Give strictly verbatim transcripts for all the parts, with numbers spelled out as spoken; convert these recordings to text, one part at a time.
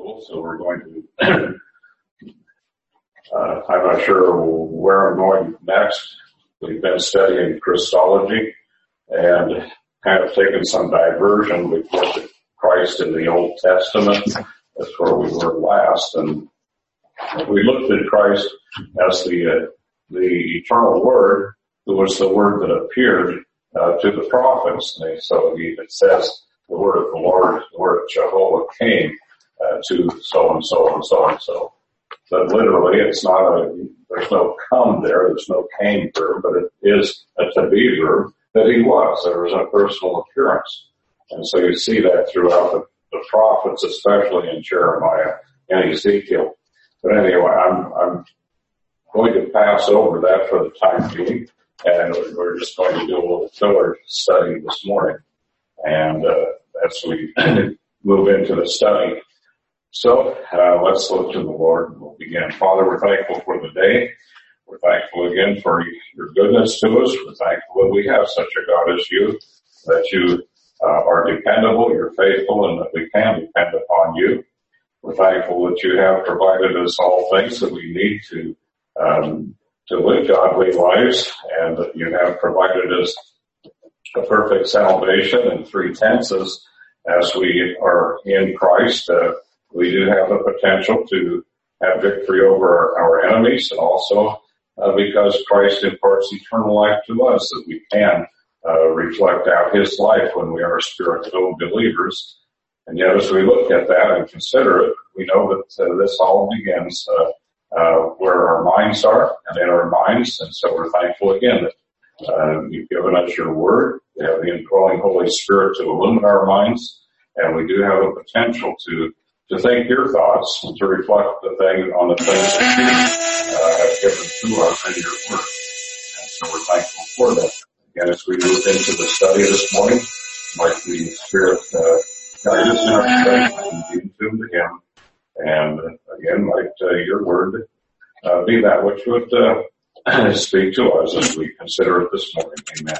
school, so we're going to, uh, I'm not sure where I'm going next. We've been studying Christology and kind of taken some diversion. We've looked at Christ in the Old Testament. That's where we were last. And we looked at Christ as the, uh, the eternal Word, who was the Word that appeared uh, to the prophets. And so he, it says, the word of the Lord, the word of Jehovah came uh, to so and so and so and so. But literally, it's not a, there's no come there, there's no came verb, but it is a to be verb that he was. There was a personal appearance. And so you see that throughout the, the prophets, especially in Jeremiah and Ezekiel. But anyway, I'm, I'm going to pass over that for the time being, and we're just going to do a little filler study this morning. And uh, as we move into the study. So uh, let's look to the Lord and we'll begin. Father, we're thankful for the day. We're thankful again for your goodness to us. We're thankful that we have such a God as you, that you uh, are dependable, you're faithful, and that we can depend upon you. We're thankful that you have provided us all things that we need to um, to live godly lives, and that you have provided us a perfect salvation in three tenses. As we are in Christ, uh, we do have the potential to have victory over our, our enemies, and also uh, because Christ imparts eternal life to us, that we can uh, reflect out his life when we are spirit-filled believers. And yet as we look at that and consider it, we know that uh, this all begins uh, uh, where our minds are and in our minds. And so we're thankful again that Uh, you've given us your word. We have the indwelling Holy Spirit to illumine our minds, and we do have a potential to to think your thoughts and to reflect the thing on the things that you uh, have given to us in your word. And so we're thankful for that. Again, as we move into the study this morning, might the Spirit uh, guide us in our study and be in tune to him. And uh, again, might uh, your word uh, be that which would uh, speak to us as we consider it this morning. Amen.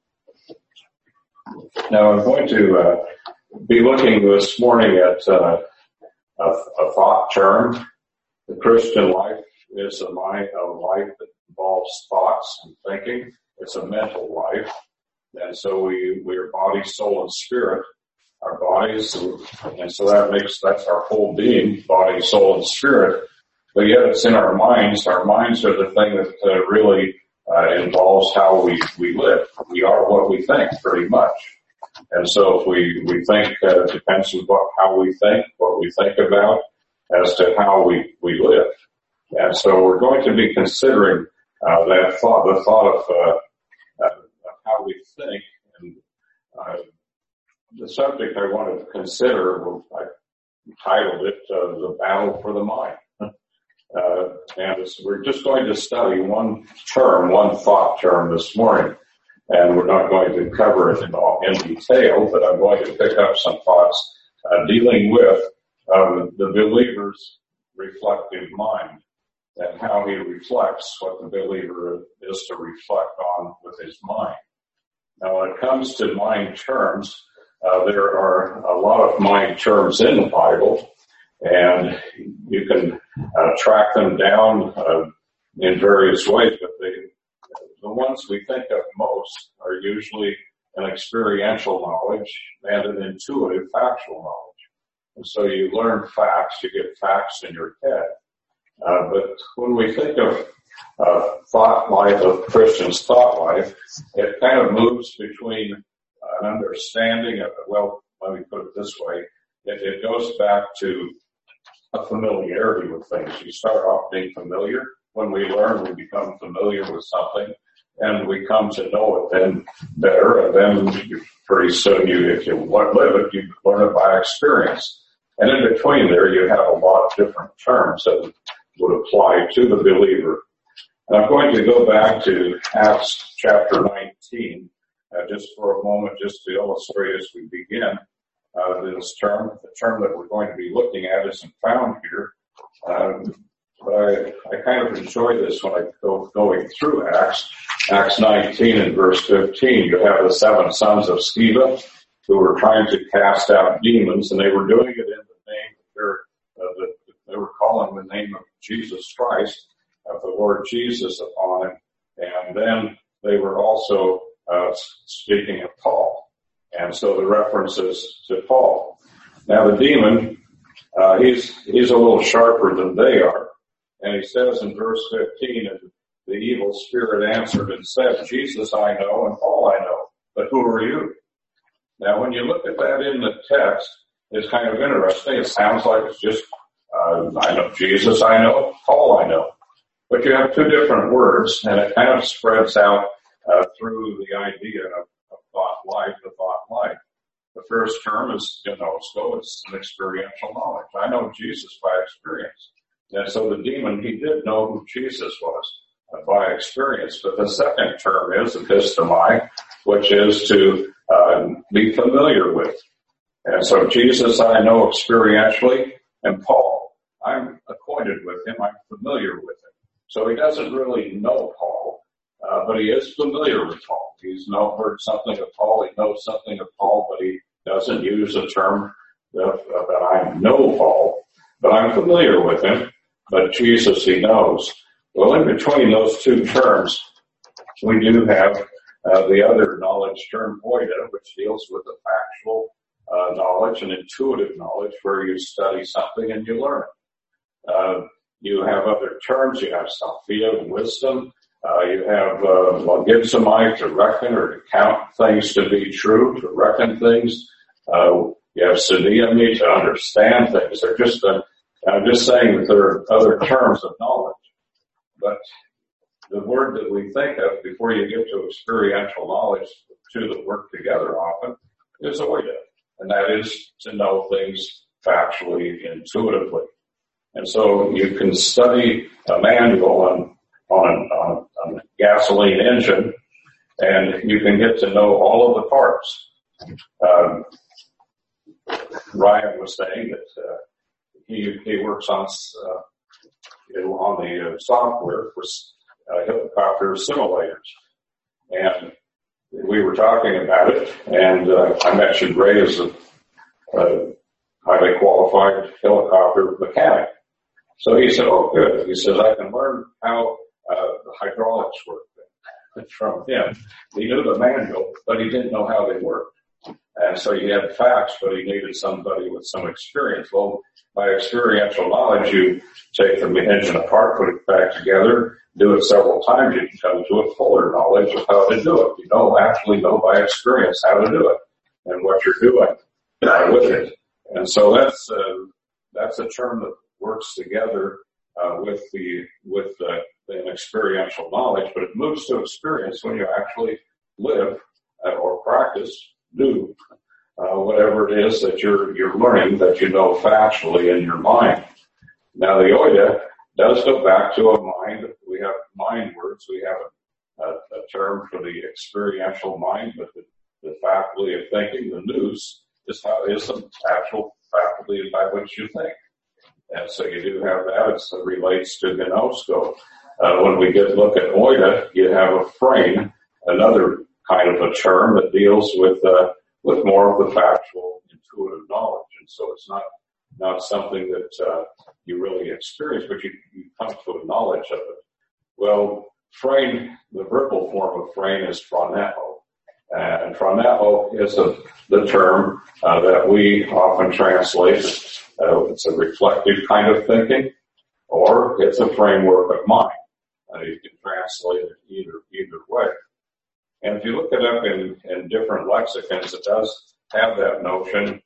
Now I'm going to uh, be looking this morning at uh, a, a thought term. The Christian life is a, mind, a life that involves thoughts and thinking. It's a mental life. And so we, we are body, soul, and spirit. Our bodies, and so that makes, that's our whole being, body, soul, and spirit. But yet it's in our minds. Our minds are the thing that uh, really uh, involves how we, we live. We are what we think, pretty much. And so if we, we think, uh, it depends on what, how we think, what we think about, as to how we, we live. And so we're going to be considering uh, that thought, the thought of, uh, uh, of how we think. And uh, the subject I wanted to consider, well, I titled it, uh, The Battle for the Mind. Uh, and we're just going to study one term, one thought term this morning. And we're not going to cover it in, all, in detail, but I'm going to pick up some thoughts uh, dealing with um, the believer's reflective mind and how he reflects what the believer is to reflect on with his mind. Now, when it comes to mind terms, uh, there are a lot of mind terms in the Bible. And you can uh, track them down uh, in various ways, but they, the ones we think of most are usually an experiential knowledge and an intuitive factual knowledge. And so you learn facts, you get facts in your head. Uh, but when we think of uh, thought life, of Christian's thought life, it kind of moves between an understanding of, well, let me put it this way, it, it goes back to a familiarity with things. You start off being familiar. When we learn, we become familiar with something, and we come to know it then better, and then you, pretty soon you, if you live it, you learn it by experience. And in between there, you have a lot of different terms that would apply to the believer. And I'm going to go back to Acts chapter nineteen, uh, just for a moment, just to illustrate as we begin. Uh, this term, the term that we're going to be looking at isn't found here. Um, but I, I kind of enjoy this when I go going through Acts. Acts nineteen and verse fifteen, you have the seven sons of Sceva who were trying to cast out demons, and they were doing it in the name of their the name of Jesus Christ, of the Lord Jesus upon him. And then they were also uh, speaking of Paul. And so the references to Paul. Now the demon, uh, he's, he's a little sharper than they are. And he says in verse fifteen, and the evil spirit answered and said, Jesus I know and Paul I know, but who are you? Now when you look at that in the text, it's kind of interesting. It sounds like it's just, uh, I know Jesus I know, Paul I know. But you have two different words, and it kind of spreads out uh, through the idea of, of thought life, the thought life. The first term is gnosko, it's an experiential knowledge. I know Jesus by experience. And so the demon, he did know who Jesus was uh, by experience. But the second term is epistemai, which is to uh, be familiar with. And so Jesus I know experientially, and Paul, I'm acquainted with him, I'm familiar with him. So he doesn't really know Paul, uh, but he is familiar with Paul. He's know, heard something of Paul, he knows something of Paul, but he doesn't use the term that, uh, that I know Paul, but I'm familiar with him, but Jesus he knows. Well, in between those two terms, we do have uh, the other knowledge term, oida, which deals with the factual uh, knowledge and intuitive knowledge where you study something and you learn it. Uh, You have other terms. You have Sophia, wisdom. Uh, you have uh, logizomai, to reckon or to count things to be true, to reckon things. Uh, you have sediami, to understand things. They're just, uh, I'm just saying that there are other terms of knowledge. But the word that we think of before you get to experiential knowledge, two that work together often, is oida. And that is to know things factually, intuitively. And so you can study a manual on, on, on, on a gasoline engine, and you can get to know all of the parts. Um, Ryan was saying that uh, he he works on uh, on the uh, software for uh, helicopter simulators, and we were talking about it, and uh, I mentioned Ray as a, a highly qualified helicopter mechanic. So he said, oh, good. He says, I can learn how uh, the hydraulics work from him. He knew the manual, but he didn't know how they worked. And so he had facts, but he needed somebody with some experience. Well, by experiential knowledge, you take the engine apart, put it back together, do it several times, you can come to a fuller knowledge of how to do it. You know, actually know by experience how to do it and what you're doing uh, with it. And so that's, uh, that's a term that works together uh, with the with the, the experiential knowledge, but it moves to experience when you actually live uh, or practice, do uh, whatever it is that you're you're learning that you know factually in your mind. Now the oida does go back to a mind. We have mind words. We have a, a, a term for the experiential mind, but the, the faculty of thinking, the nous, is how is the actual faculty by which you think. And so you do have that. It relates to gnosko. Uh, when we get look at oida, you have a frame, another kind of a term that deals with uh, with more of the factual, intuitive knowledge. And so it's not not something that uh, you really experience, but you, you come to a knowledge of it. Well, frame, the verbal form of frame is phroneo. And phroneo is a, the term uh, that we often translate. Uh, it's a reflective kind of thinking, or it's a framework of mind. Uh, you can translate it either either way. And if you look it up in, in different lexicons, it does have that notion.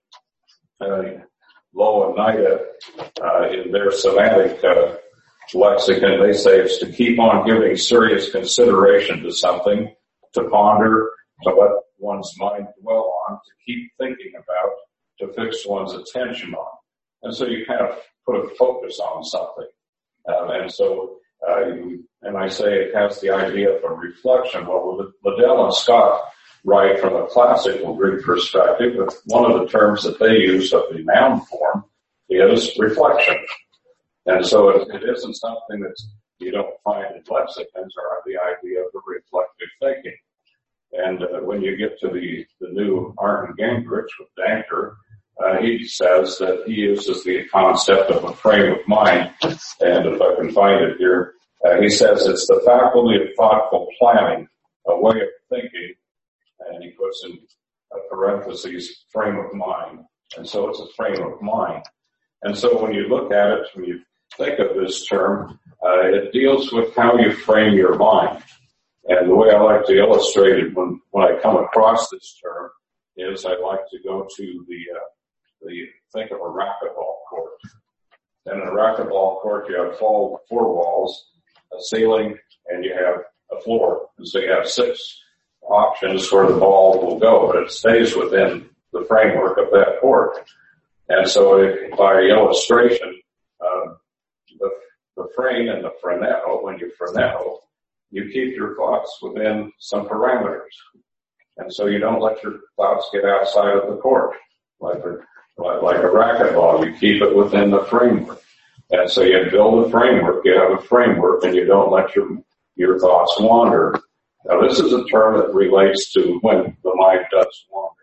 Uh, Low and Nida, uh, in their semantic uh, lexicon, they say it's to keep on giving serious consideration to something, to ponder, to let one's mind dwell on, to keep thinking about, to fix one's attention on. And so you kind of put a focus on something. Um, and so, uh, you, and I say it has the idea of a reflection. Well, Liddell and Scott write from a classical Greek perspective, but one of the terms that they use of the noun form is reflection. And so it, it isn't something that you don't find in lexicons, or the idea of the reflective thinking. And uh, when you get to the, the new Arndt and Gingrich with Danker, uh, he says that he uses the concept of a frame of mind, and if I can find it here, uh, he says it's the faculty of thoughtful planning, a way of thinking, and he puts in parentheses, frame of mind. And so it's a frame of mind. And so when you look at it, when you think of this term, uh, it deals with how you frame your mind. And the way I like to illustrate it when, when I come across this term is I like to go to the, uh, the, think of a racquetball court. And in a racquetball court, you have four, four walls, a ceiling, and you have a floor. And so you have six options where the ball will go, but it stays within the framework of that court. And so if, by illustration, uh, the, the frame and the frenetto, when you frenetto, you keep your thoughts within some parameters. And so you don't let your thoughts get outside of the court. Like a, like a racquetball, you keep it within the framework. And so you build a framework, you have a framework, and you don't let your, your thoughts wander. Now this is a term that relates to when the mind does wander.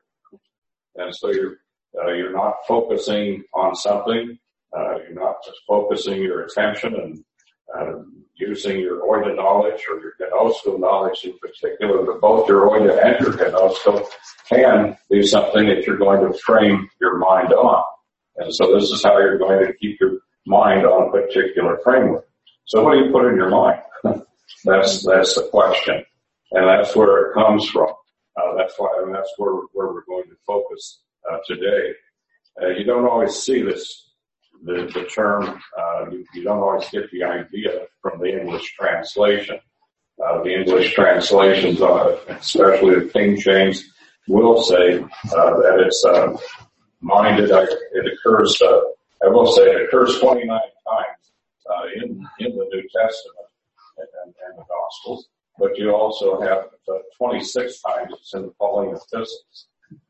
And so you're, uh, you're not focusing on something, uh, you're not just focusing your attention and, uh, using your oida knowledge or your gnosko knowledge in particular, but both your oida and your gnosko can be something that you're going to frame your mind on. And so this is how you're going to keep your mind on a particular framework. So what do you put in your mind? that's, that's the question. And that's where it comes from. Uh, that's why, I mean, that's where, where we're going to focus, uh, today. Uh, you don't always see this, the, the term, uh, you, you don't always get the idea from the English translation. Uh, the English translations, uh, especially the King James, will say, uh, that it's, uh, minded, uh, it occurs, uh, I will say it occurs twenty-nine times, uh, in, in the New Testament and, and, and the Gospels. But you also have uh, twenty-six times it's in the Pauline epistles.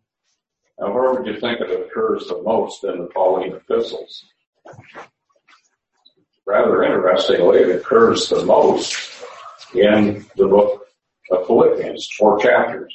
Now, where would you think it occurs the most in the Pauline epistles? Rather interestingly, it occurs the most in the book of Philippians, four chapters.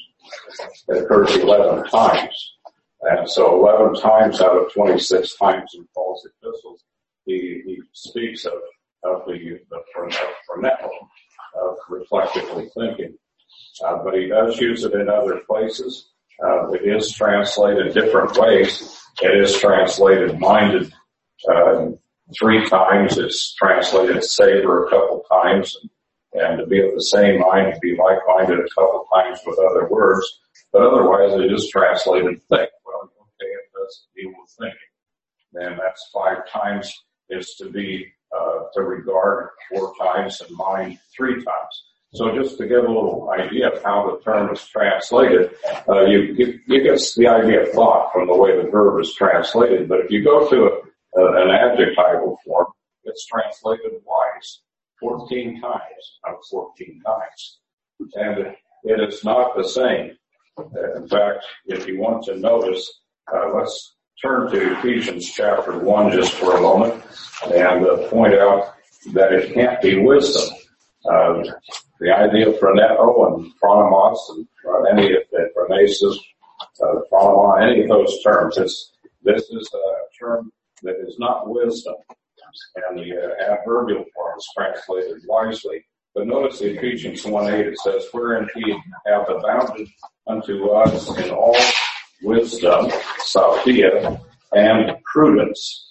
It occurs eleven times. And so eleven times out of twenty-six times in Paul's epistles, he, he speaks of, of the, the frenetto, of reflectively thinking. Uh, but he does use it in other places. Uh, it is translated different ways. It is translated minded, uh, three times. It's translated savor a couple times, and, and to be of the same mind, to be like-minded a couple times with other words. But otherwise, it is translated think. Well, okay, it does deal with thinking. And that's five times is to be Uh, to regard four times and mind three times. So just to give a little idea of how the term is translated, uh, you, you, you get the idea of thought from the way the verb is translated. But if you go to a, a, an adjectival form, it's translated wise fourteen times, not fourteen times. And it is not the same. In fact, if you want to notice, uh, let's turn to Ephesians chapter one just for a moment and uh, point out that it can't be wisdom. Uh, the idea of frenetto and phronimos and uh, any of the phronesis, uh, phronimon, any of those terms, it's, this is a term that is not wisdom. And the uh, adverbial form is translated wisely. But notice the Ephesians one eight, it says, wherein he hath abounded unto us in all wisdom, sophia, and prudence.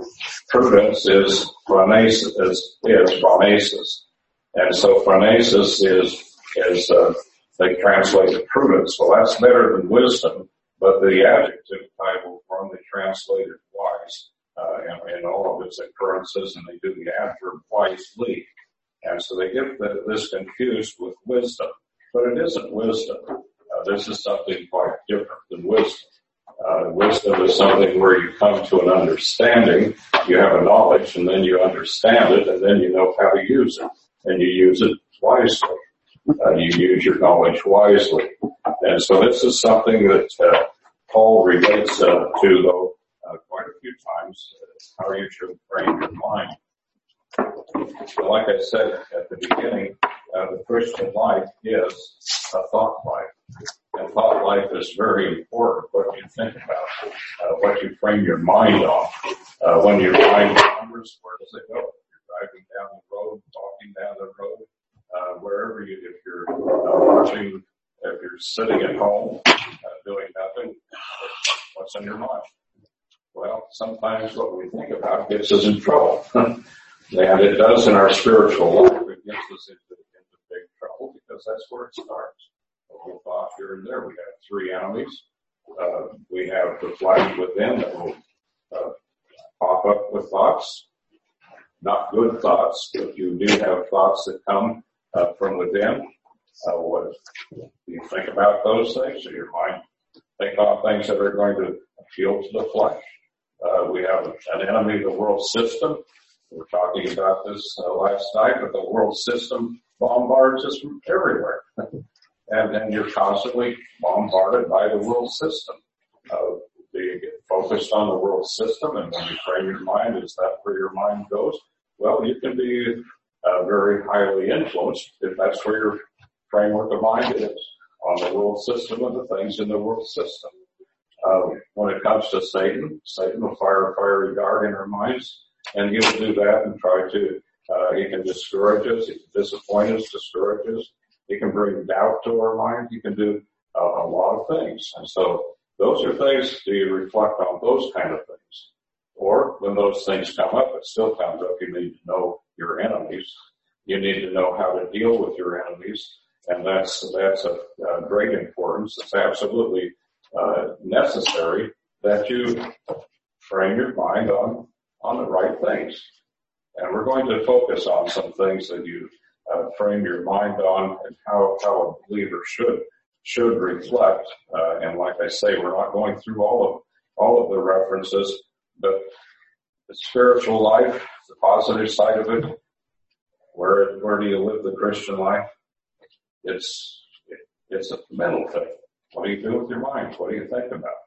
Prudence is phronesis, is, is phronesis. And so phronesis is, is, uh, they translate prudence. Well, that's better than wisdom, but the adjective title form they translated wise, uh, in, in all of its occurrences, and they do the adverb wisely. And so they get the, this confused with wisdom, but it isn't wisdom. Uh, this is something quite different than wisdom. Uh, wisdom is something where you come to an understanding, you have a knowledge, and then you understand it, and then you know how to use it, and you use it wisely. Uh, you use your knowledge wisely. And so this is something that uh, Paul relates uh, to, though, uh, quite a few times, uh, how you should frame your mind. Like I said at the beginning, uh, the Christian life is a thought life. And thought life is very important, what you think about, uh, what you frame your mind on. Uh, when your mind wanders, where does it go? You're driving down the road, walking down the road, uh, wherever you, if you're uh, watching, if you're sitting at home, uh, doing nothing, what's in your mind? Well, sometimes what we think about gets us in trouble. And it does in our spiritual life. It gets us into, into big trouble because that's where it starts. We thought here and there. We have three enemies. Uh, we have the flesh within that will uh, pop up with thoughts, not good thoughts, but you do have thoughts that come uh, from within. Uh, what do you think about those things? So your mind think on things that are going to appeal to the flesh. Uh, we have an enemy, the world system. We were talking about this uh, last night, but the world system bombards us from everywhere. And then you're constantly bombarded by the world system. Uh, you get focused on the world system, and when you frame your mind, is that where your mind goes? Well, you can be uh, very highly influenced if that's where your framework of mind is, on the world system and the things in the world system. Uh, when it comes to Satan, Satan will fire a fiery dart in our minds, and he will do that and try to, uh, he can discourage us, he can disappoint us, discourage us. He can bring doubt to our mind. He can do uh, a lot of things. And so those are things, do you reflect on those kind of things? Or when those things come up, it still comes up, you need to know your enemies. You need to know how to deal with your enemies. And that's, that's of uh, great importance. It's absolutely uh, necessary that you frame your mind on, on the right things. And we're going to focus on some things that you Uh, frame your mind on and how, how a believer should, should reflect. Uh, and like I say, we're not going through all of, all of the references, but the spiritual life, the positive side of it, where, where do you live the Christian life? It's, it, it's a mental thing. What do you do with your mind? What do you think about?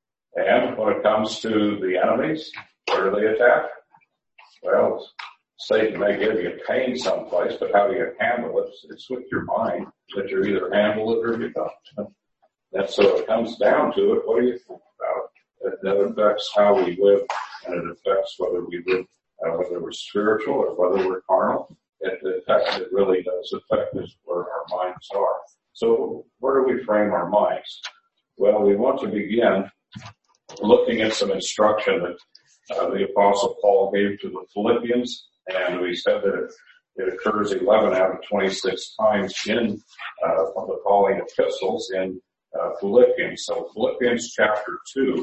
And when it comes to the enemies, where do they attack? Well, Satan may give you pain someplace, but how do you handle it? It's with your mind that you either handle it or you don't. And so it comes down to it. What do you think about it? That affects how we live, and it affects whether we live, uh, whether we're spiritual or whether we're carnal. It affects, it really does affect us where our minds are. So where do we frame our minds? Well, we want to begin looking at some instruction that uh, the Apostle Paul gave to the Philippians. And we said that it, it occurs eleven out of twenty-six times in uh, the Pauline epistles in uh, Philippians. So Philippians chapter two,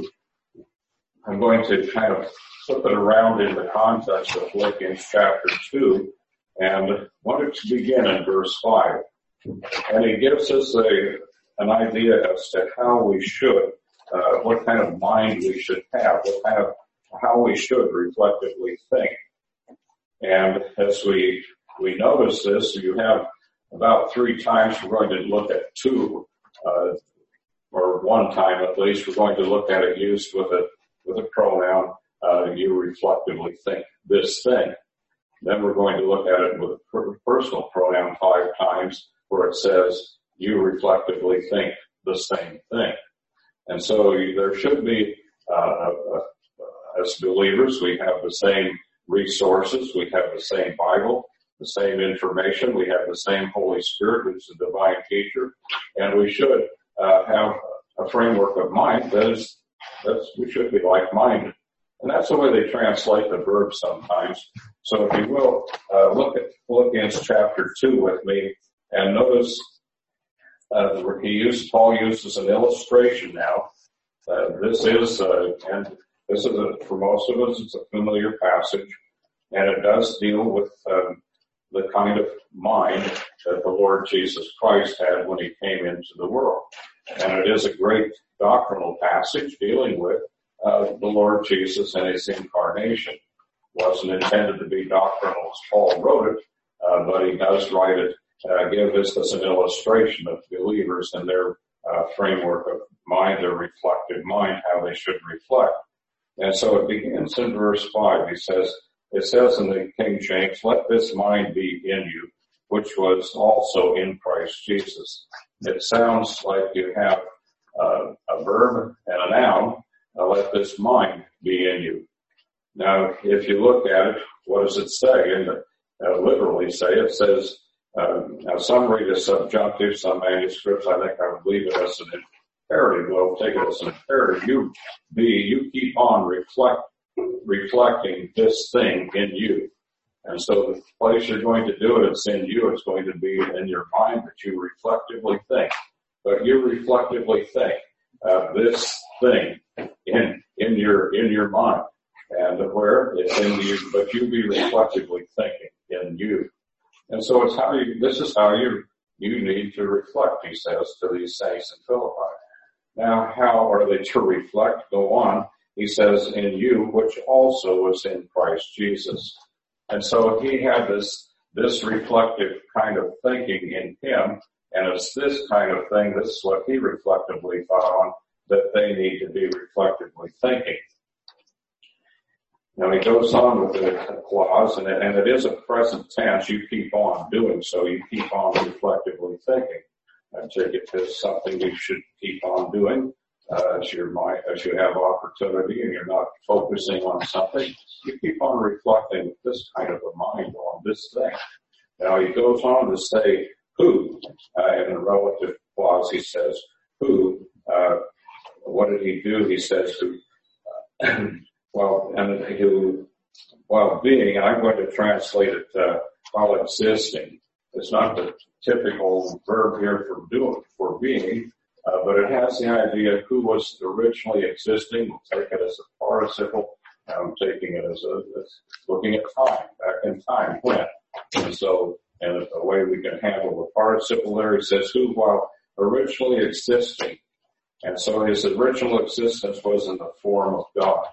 I'm going to kind of flip it around in the context of Philippians chapter two, and wanted to begin in verse five. And he gives us a an idea as to how we should, uh, what kind of mind we should have, what kind of, how we should reflectively think. And as we, we notice this, you have about three times we're going to look at two, uh, or one time at least, we're going to look at it used with a, with a pronoun, uh, you reflectively think this thing. Then we're going to look at it with a personal pronoun five times where it says you reflectively think the same thing. And so you, there should be, uh, uh, as believers, we have the same resources, we have the same Bible, the same information, we have the same Holy Spirit, which is the divine teacher, and we should uh, have a framework of mind that is, that's, we should be like-minded. And that's the way they translate the verb sometimes. So if you will, uh, look at Philippians chapter two with me, and notice uh, he used, Paul uses an illustration now. Uh, this is, uh, and This is, a, for most of us, it's a familiar passage, and it does deal with um, the kind of mind that the Lord Jesus Christ had when he came into the world. And it is a great doctrinal passage dealing with uh, the Lord Jesus and his incarnation. It wasn't intended to be doctrinal as Paul wrote it, uh, but he does write it, uh, give this as an illustration of believers and their uh, framework of mind, their reflective mind, how they should reflect. And so it begins in verse five. He says, it says in the King James, let this mind be in you, which was also in Christ Jesus. it sounds like you have uh, a verb and a noun. Uh, let this mind be in you. Now, if you look at it, what does it say? And uh, literally say, it says, uh, now some read as subjunctive, some manuscripts, I think I would leave it as an imperative. We'll take it as an imperative. You be, you keep on reflect, reflecting this thing in you. And so the place you're going to do it, it's in you. It's going to be in your mind that you reflectively think. But you reflectively think uh, this thing in in your in your mind, and where it's in you. But you be reflectively thinking in you. And so it's how you. This is how you you need to reflect. He says to these saints in Philippi. Now, how are they to reflect? Go on. He says, in you, which also was in Christ Jesus. And so he had this, this reflective kind of thinking in him, and it's this kind of thing, this is what he reflectively thought on, that they need to be reflectively thinking. Now he goes on with the clause, and it, and it is a present tense. You keep on doing so. You keep on reflectively thinking. I take it as something you should keep on doing. Uh, as your mind, as you have opportunity and you're not focusing on something, you keep on reflecting with this kind of a mind on this thing. Now he goes on to say who, uh, in a relative clause he says who, uh, what did he do? He says who, uh, well, and who, while being, and I'm going to translate it, uh, while existing. It's not the typical verb here for doing, for being, Uh, but it has the idea of who was originally existing. We'll take it as a participle. I'm taking it as a, as looking at time, back in time, when. And so, and a way we can handle the participle there, he says who while originally existing. And so his original existence was in the form of God.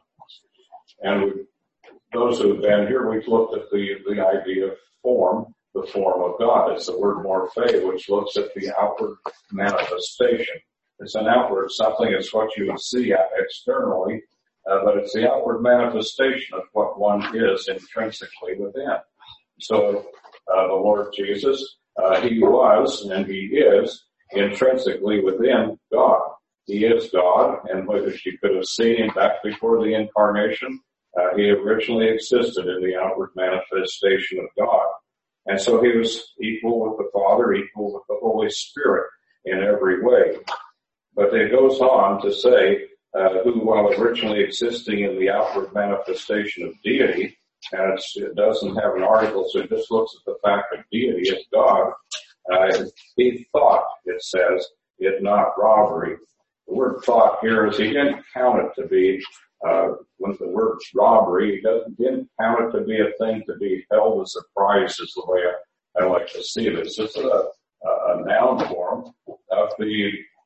And we, those who've been here, we've looked at the, the idea of form. The form of God. It's the word morphe, which looks at the outward manifestation. It's an outward something. It's what you would see externally, uh, but it's the outward manifestation of what one is intrinsically within. So uh, the Lord Jesus, uh, he was and he is intrinsically within God. He is God, and which you could have seen him back before the incarnation, uh, he originally existed in the outward manifestation of God. And so he was equal with the Father, equal with the Holy Spirit in every way. But it goes on to say, uh, who while originally existing in the outward manifestation of deity, and it's, it doesn't have an article, so it just looks at the fact that deity is God, uh, he thought, it says, it not robbery. The word thought here is he didn't count it to be Uh, with the word robbery, he doesn't, didn't count it to be a thing to be held as a prize is the way I, I like to see this. It's a, a noun form of the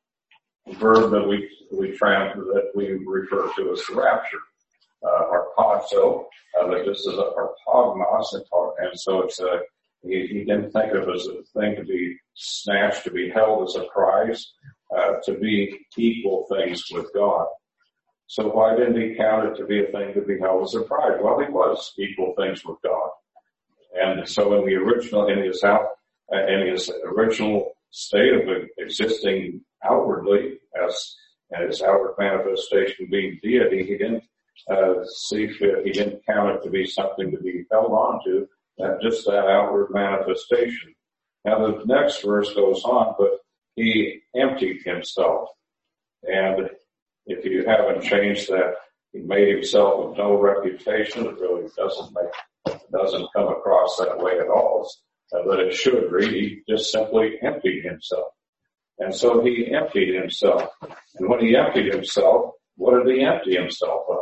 verb that we, we trans, that we refer to as the rapture. Uh, harpazo, uh, that this is a harpagnos, and so it's a, he, he didn't think of it as a thing to be snatched, to be held as a prize, uh, to be equal things with God. So why didn't he count it to be a thing to be held as a prize? Well, he was equal things with God. And so in the original, in his out, in his original state of existing outwardly as, and his outward manifestation being deity, he didn't, uh, see fit, he didn't count it to be something to be held on to, uh, just that outward manifestation. Now the next verse goes on, but he emptied himself. And if you haven't changed that, he made himself of no reputation. It really doesn't make, doesn't come across that way at all. Uh, but it should read, he just simply emptied himself. And so he emptied himself. And when he emptied himself, what did he empty himself of?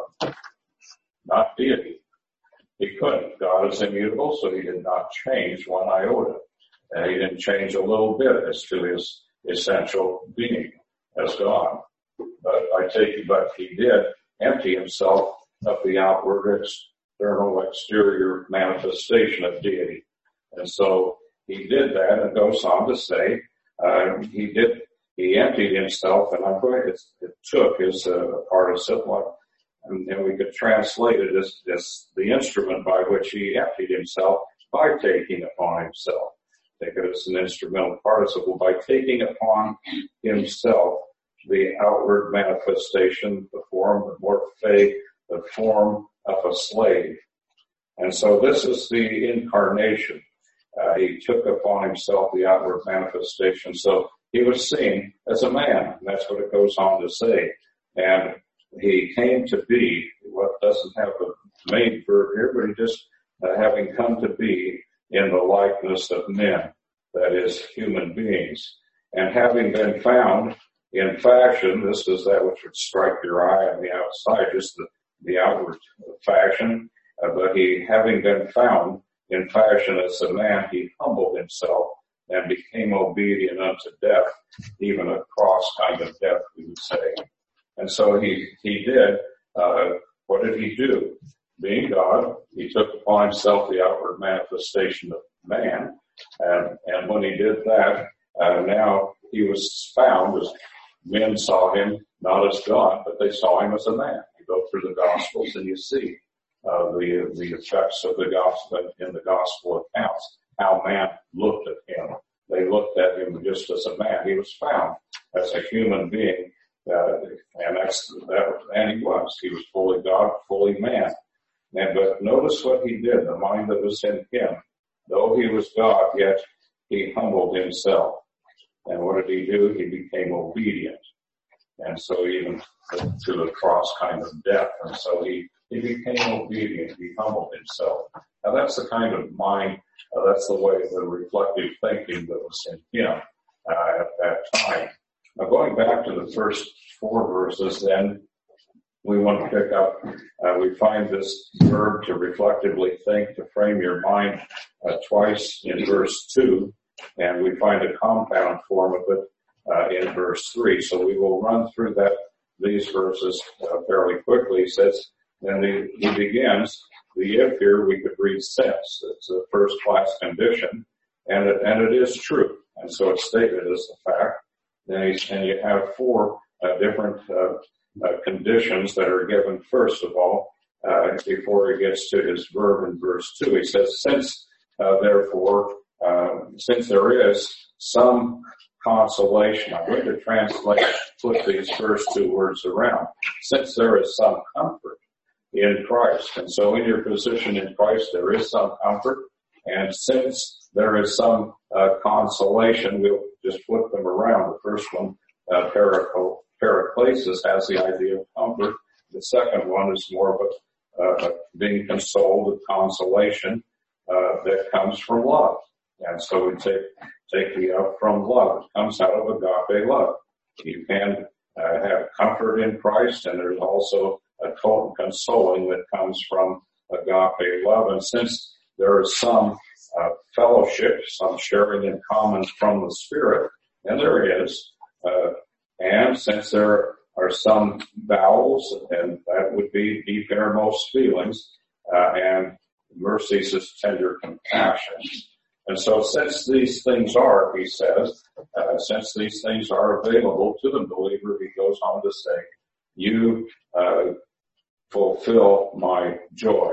Not deity. He couldn't. God is immutable, so he did not change one iota. And he didn't change a little bit as to his essential being as God. But I take it, but he did empty himself of the outward, external, exterior manifestation of deity. And so he did that, and goes on to say, uh, he did, he emptied himself, and I'm going, it, it took his uh, participle, and, and we could translate it as, as the instrument by which he emptied himself by taking upon himself. take it as an instrumental participle, by taking upon himself the outward manifestation, the form, the morphe, the form of a slave. And so this is the incarnation. Uh, he took upon himself the outward manifestation. So he was seen as a man. And that's what it goes on to say. And he came to be, what doesn't have a main verb here, but he just, uh, having come to be in the likeness of men, that is, human beings. And having been found in fashion, this is that which would strike your eye on the outside, just the, the outward fashion. Uh, but he, having been found in fashion as a man, he humbled himself and became obedient unto death, even a cross kind of death, we would say. And so he, he did, uh, what did he do? Being God, he took upon himself the outward manifestation of man. And, and when he did that, uh, now he was found as men saw him, not as God, but they saw him as a man. You go through the Gospels and you see Uh, the, the effects of the gospel in the gospel accounts, how man looked at him. They looked at him just as a man. He was found as a human being, uh, and that's, that, and he was. He was fully God, fully man. And, but notice what he did, the mind that was in him. Though he was God, yet he humbled himself. And what did he do? He became obedient. And so even to the cross kind of death. And so he He became obedient. He humbled himself. Now that's the kind of mind, uh, that's the way, the reflective thinking that was in him uh, at that time. Now going back to the first four verses, then we want to pick up, uh, we find this verb to reflectively think, to frame your mind uh, twice in verse two, and we find a compound form of it uh, in verse three. So we will run through that, these verses uh, fairly quickly. It says, and he, he begins, the if here we could read since. It's a first class condition, and it, and it is true. And so it's stated as a fact. And, he, and you have four uh, different uh, uh, conditions that are given first of all, uh, before he gets to his verb in verse two. He says, since, uh, therefore, uh, since there is some consolation, I'm going to translate, put these first two words around. Since there is some comfort in Christ. And so in your position in Christ, there is some comfort. And since there is some uh, consolation, we'll just flip them around. The first one, uh, paraclesis, has the idea of comfort. The second one is more of a, uh, being consoled, with consolation uh, that comes from love. And so we take, take the uh, from love. It comes out of agape love. You can uh, have comfort in Christ, and there's also a total consoling that comes from agape love. And since there is some uh, fellowship, some sharing in common from the Spirit, and there is, uh, and since there are some bowels, and that would be deep innermost feelings, uh, and mercies is tender compassion. And so since these things are, he says, uh, since these things are available to the believer, he goes on to say, you uh, fulfill my joy.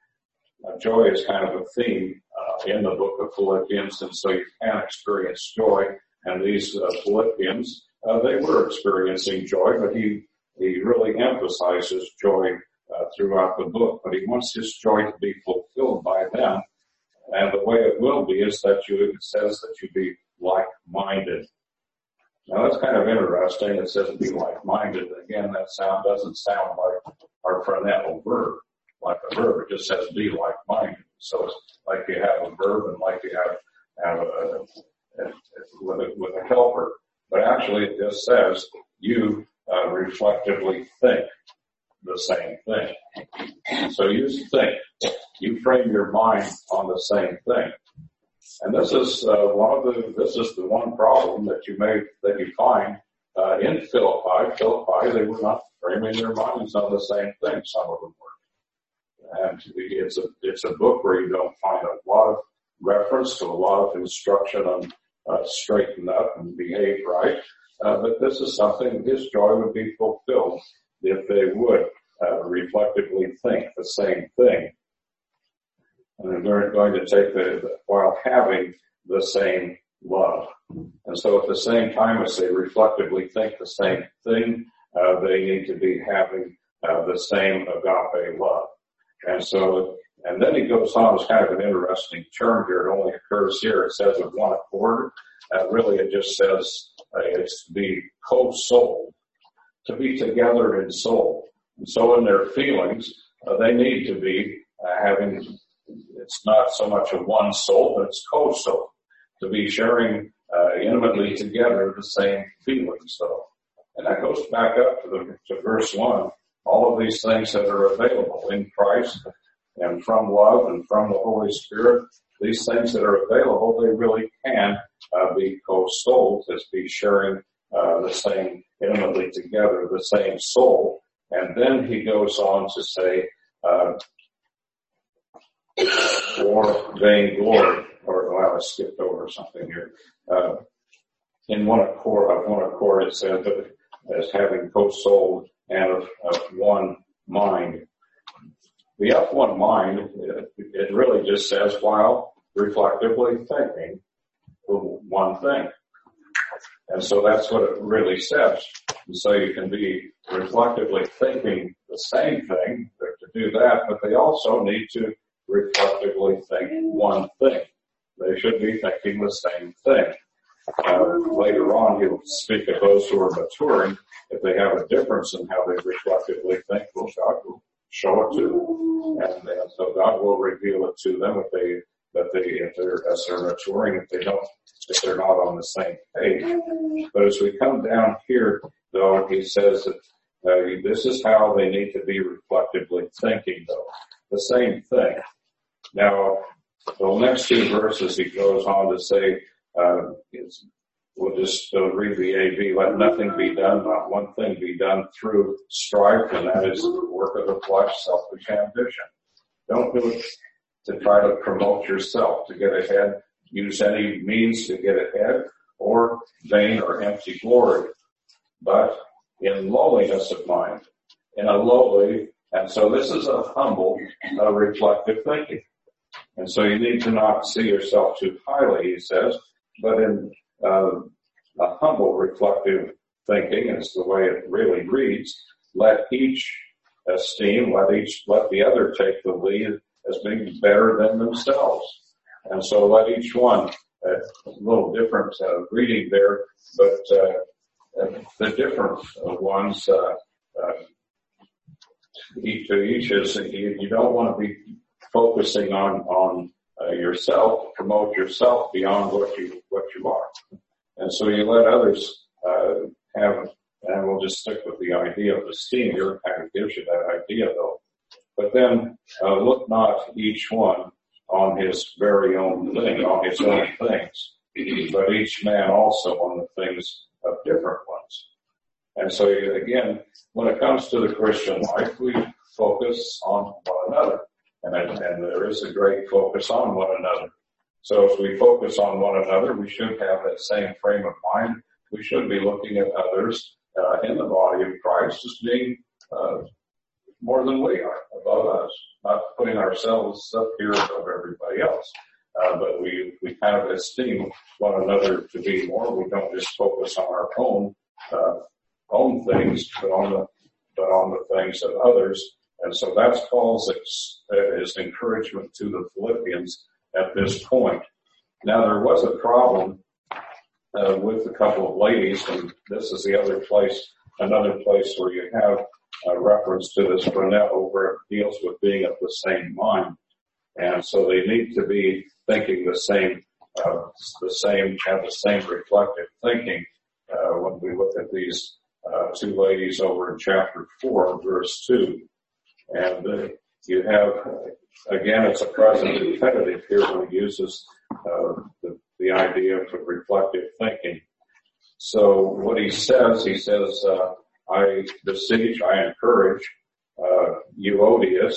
Now, joy is kind of a theme uh, in the book of Philippians, and so you can experience joy. And these uh, Philippians, uh, they were experiencing joy, but he he really emphasizes joy uh, throughout the book. But he wants his joy to be fulfilled by them, and the way it will be is that you. It says that you be like-minded. Now that's kind of interesting. It says be like-minded. Again, that sound doesn't sound like our phronetical verb, like a verb. It just says be like-minded. So it's like you have a verb and like you have, have a, a, a with a, with a helper. But actually it just says you, uh, reflectively think the same thing. So you think, you frame your mind on the same thing. And this is, uh, one of the, this is the one problem that you may, that you find, uh, in Philippi. Philippi, they were not framing their minds on the same thing. Some of them were. And it's a, it's a book where you don't find a lot of reference to a lot of instruction on, uh, straighten up and behave right. Uh, but this is something, his joy would be fulfilled if they would, uh, reflectively think the same thing. And they're going to take the, while having the same love. And so at the same time as they reflectively think the same thing, uh, they need to be having uh, the same agape love. And so, and then he goes on, it's kind of an interesting term here. It only occurs here. It says of one accord. Uh, really, it just says uh, it's to be co-souled, to be together in soul. And so in their feelings, uh, they need to be uh, having, it's not so much a one soul, but it's co-soul, to be sharing uh, intimately together the same feelings. So, and that goes back up to the to verse one. All of these things that are available in Christ and from love and from the Holy Spirit, these things that are available, they really can uh, be co-souled, as be sharing uh, the same intimately together, the same soul. And then he goes on to say, uh, or vainglory, or well, I skipped over something here. Uh, in one accord, of one accord, it said that as having co-souled and of, of one mind. The of one mind, it, it really just says while reflectively thinking one thing. And so that's what it really says. And so you can be reflectively thinking the same thing to do that, but they also need to reflectively think one thing. They should be thinking the same thing. Uh, later on, he'll speak of those who are maturing. If they have a difference in how they reflectively think, well, God will show it to them, and, and so God will reveal it to them if they, that they, if they're as they're maturing, if they don't, if they're not on the same page. But as we come down here, though, he says that uh, this is how they need to be reflectively thinking, though, the same thing. Now, the next two verses, he goes on to say. Uh, it's, we'll just uh, read the A V. Let nothing be done, not one thing be done through strife, and that is the work of the flesh, selfish ambition. Don't do it to try to promote yourself, to get ahead. Use any means to get ahead, or vain or empty glory. But in lowliness of mind, in a lowly, and so this is a humble, uh, reflective thinking. And so you need to not see yourself too highly, he says, but in uh, a humble, reflective thinking, is the way it really reads, let each esteem, let each, let the other take the lead as being better than themselves. And so let each one, uh, a little different uh, reading there, but uh, uh, the different uh, ones, uh, uh, each to each is, you, you don't want to be focusing on, on uh, yourself, promote yourself beyond what you, what you are. And so you let others, uh, have, and we'll just stick with the idea of esteem here, it kind of gives you that idea though. But then, uh, look not each one on his very own thing, on his own things, but each man also on the things of different ones. And so again, when it comes to the Christian life, we focus on one another. And, and there is a great focus on one another. So if we focus on one another, we should have that same frame of mind. We should be looking at others uh, in the body of Christ as being uh, more than we are, above us, not putting ourselves up here above everybody else. Uh, but we, we kind of esteem one another to be more. We don't just focus on our own, uh, own things, but on the, but on the things of others. And so that's Paul's ex, uh, his encouragement to the Philippians at this point. Now there was a problem uh, with a couple of ladies, and this is the other place, another place where you have a reference to this Brunello, where it deals with being of the same mind. And so they need to be thinking the same, uh, the same, have the same reflective thinking uh, when we look at these uh, two ladies over in chapter four, verse two. And uh, you have, uh, again, it's a present infinitive here when he uses uh, the, the idea of reflective thinking. So what he says, he says, uh, I beseech, I encourage uh, Euodias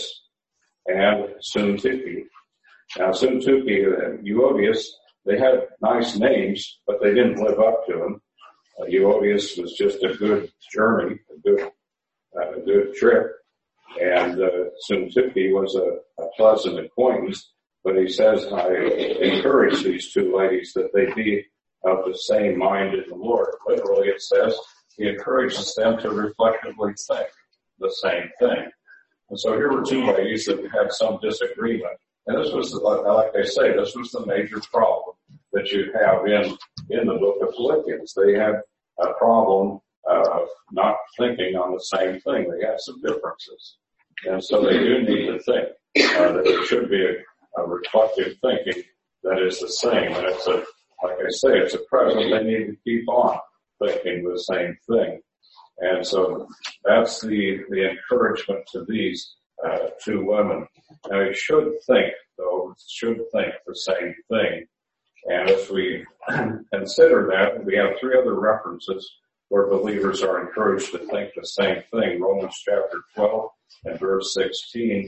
and Syntyche. Now Syntyche and Euodias, they had nice names, but they didn't live up to them. Uh, Euodias was just a good journey, a good, uh, a good trip. And uh, Syntyche was a, a pleasant acquaintance, But he says, I encourage these two ladies that they be of the same mind in the Lord. Literally, it says he encourages them to reflectively think the same thing. And so here were two ladies that had some disagreement. And this was, like they say, this was the major problem that you have in, in the book of Philippians. They had a problem of not thinking on the same thing. They had some differences. And so they do need to think uh, that it should be a, a reflective thinking that is the same. And it's a, like I say, it's a present. They need to keep on thinking the same thing. And so that's the, the encouragement to these uh, two women. Now you should think, though, should think the same thing. And if we consider that, we have three other references where believers are encouraged to think the same thing. Romans chapter twelve and verse sixteen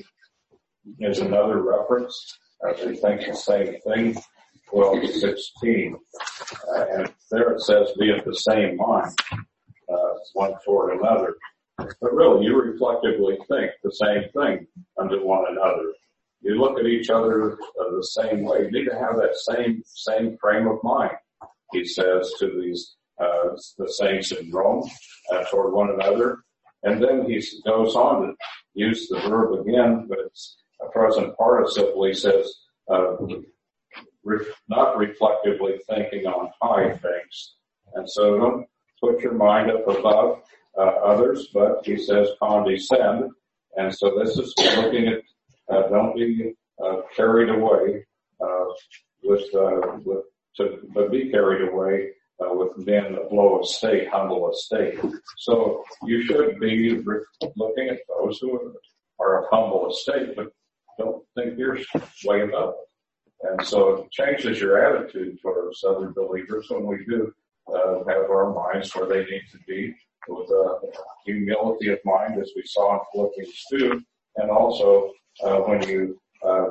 is another reference. Uh, they think the same thing. twelve to sixteen. Uh, and there it says, be of the same mind, uh, one toward another. But really, you reflectively think the same thing unto one another. You look at each other uh, the same way. You need to have that same, same frame of mind, he says to these, uh, the saints in Rome, uh, toward one another. And then he goes on to use the verb again, but it's a present participle. He says, uh, re- not reflectively thinking on high things. And so don't put your mind up above uh, others, but he says condescend. And so this is looking at, uh, don't be uh, carried away uh, with, uh, with, to, but be carried away uh, with men of low estate, humble estate. So you should be re- looking at those who are of humble estate, but don't think you're way above it. And so it changes your attitude towards other believers when we do uh, have our minds where they need to be, with uh, humility of mind, as we saw in Philippians two, and also uh, when you uh,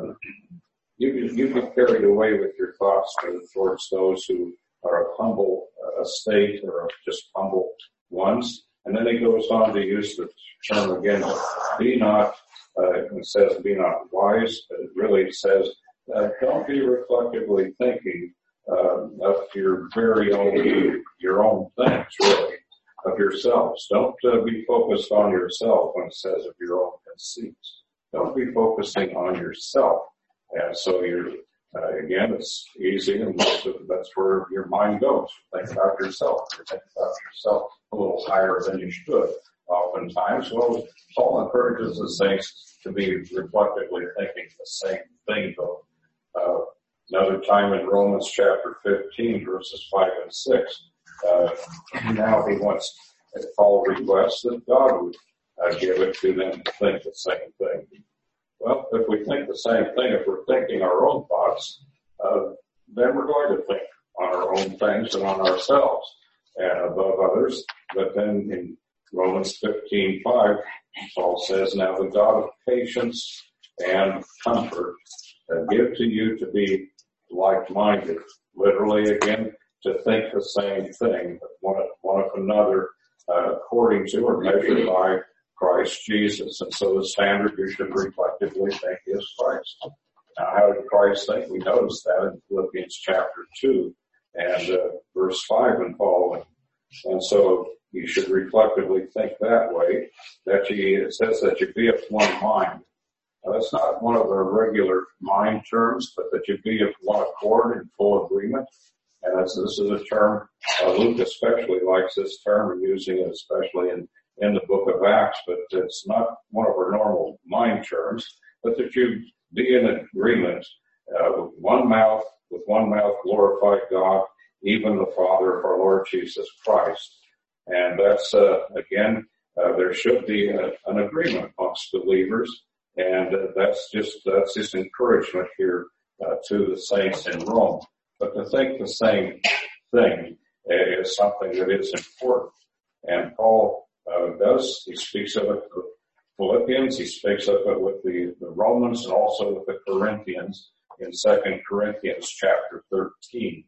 you you get carried away with your thoughts towards those who are of humble uh, estate or of just humble ones. And then he goes on to use the term again, be not, uh, it says be not wise, but it really says uh, don't be reflectively thinking uh, of your very own, your own things, really, of yourselves. Don't uh, be focused on yourself when it says of your own conceits. Don't be focusing on yourself. And so you're, uh, again, it's easy, and most of, that's where your mind goes. Think about yourself. You think about yourself a little higher than you should. Oftentimes, well, Paul encourages the saints to be reflectively thinking the same thing, though. Uh, another time in Romans chapter fifteen, verses five and six, uh, now he wants, Paul requests that God would uh, give it to them to think the same thing. Well, if we think the same thing, if we're thinking our own thoughts, uh, then we're going to think on our own things and on ourselves and above others. But then in Romans fifteen five, Paul says, now the God of patience and comfort uh, give to you to be like-minded. Literally, again, to think the same thing, one, one of another, uh, according to or measured by Christ Jesus. And so the standard you should reflectively think is Christ. Now, how did Christ think? We notice that in Philippians chapter two and uh, verse five and following. And so you should reflectively think that way, that you, it says that you be of one mind. Now, that's not one of our regular mind terms, but that you be of one accord in full agreement. And that's, this is a term, uh, Luke especially likes this term, and using it especially in in the book of Acts, but it's not one of our normal mind terms, but that you be in agreement, uh, with one mouth, with one mouth glorify God, even the Father of our Lord Jesus Christ. And that's, uh, again, uh, there should be a, an agreement amongst believers, and uh, that's just, that's just encouragement here, uh, to the saints in Rome. But to think the same thing is something that is important. And Paul Uh, does. He speaks of it with Philippians. He speaks of it with the, the Romans and also with the Corinthians in Second Corinthians chapter thirteen.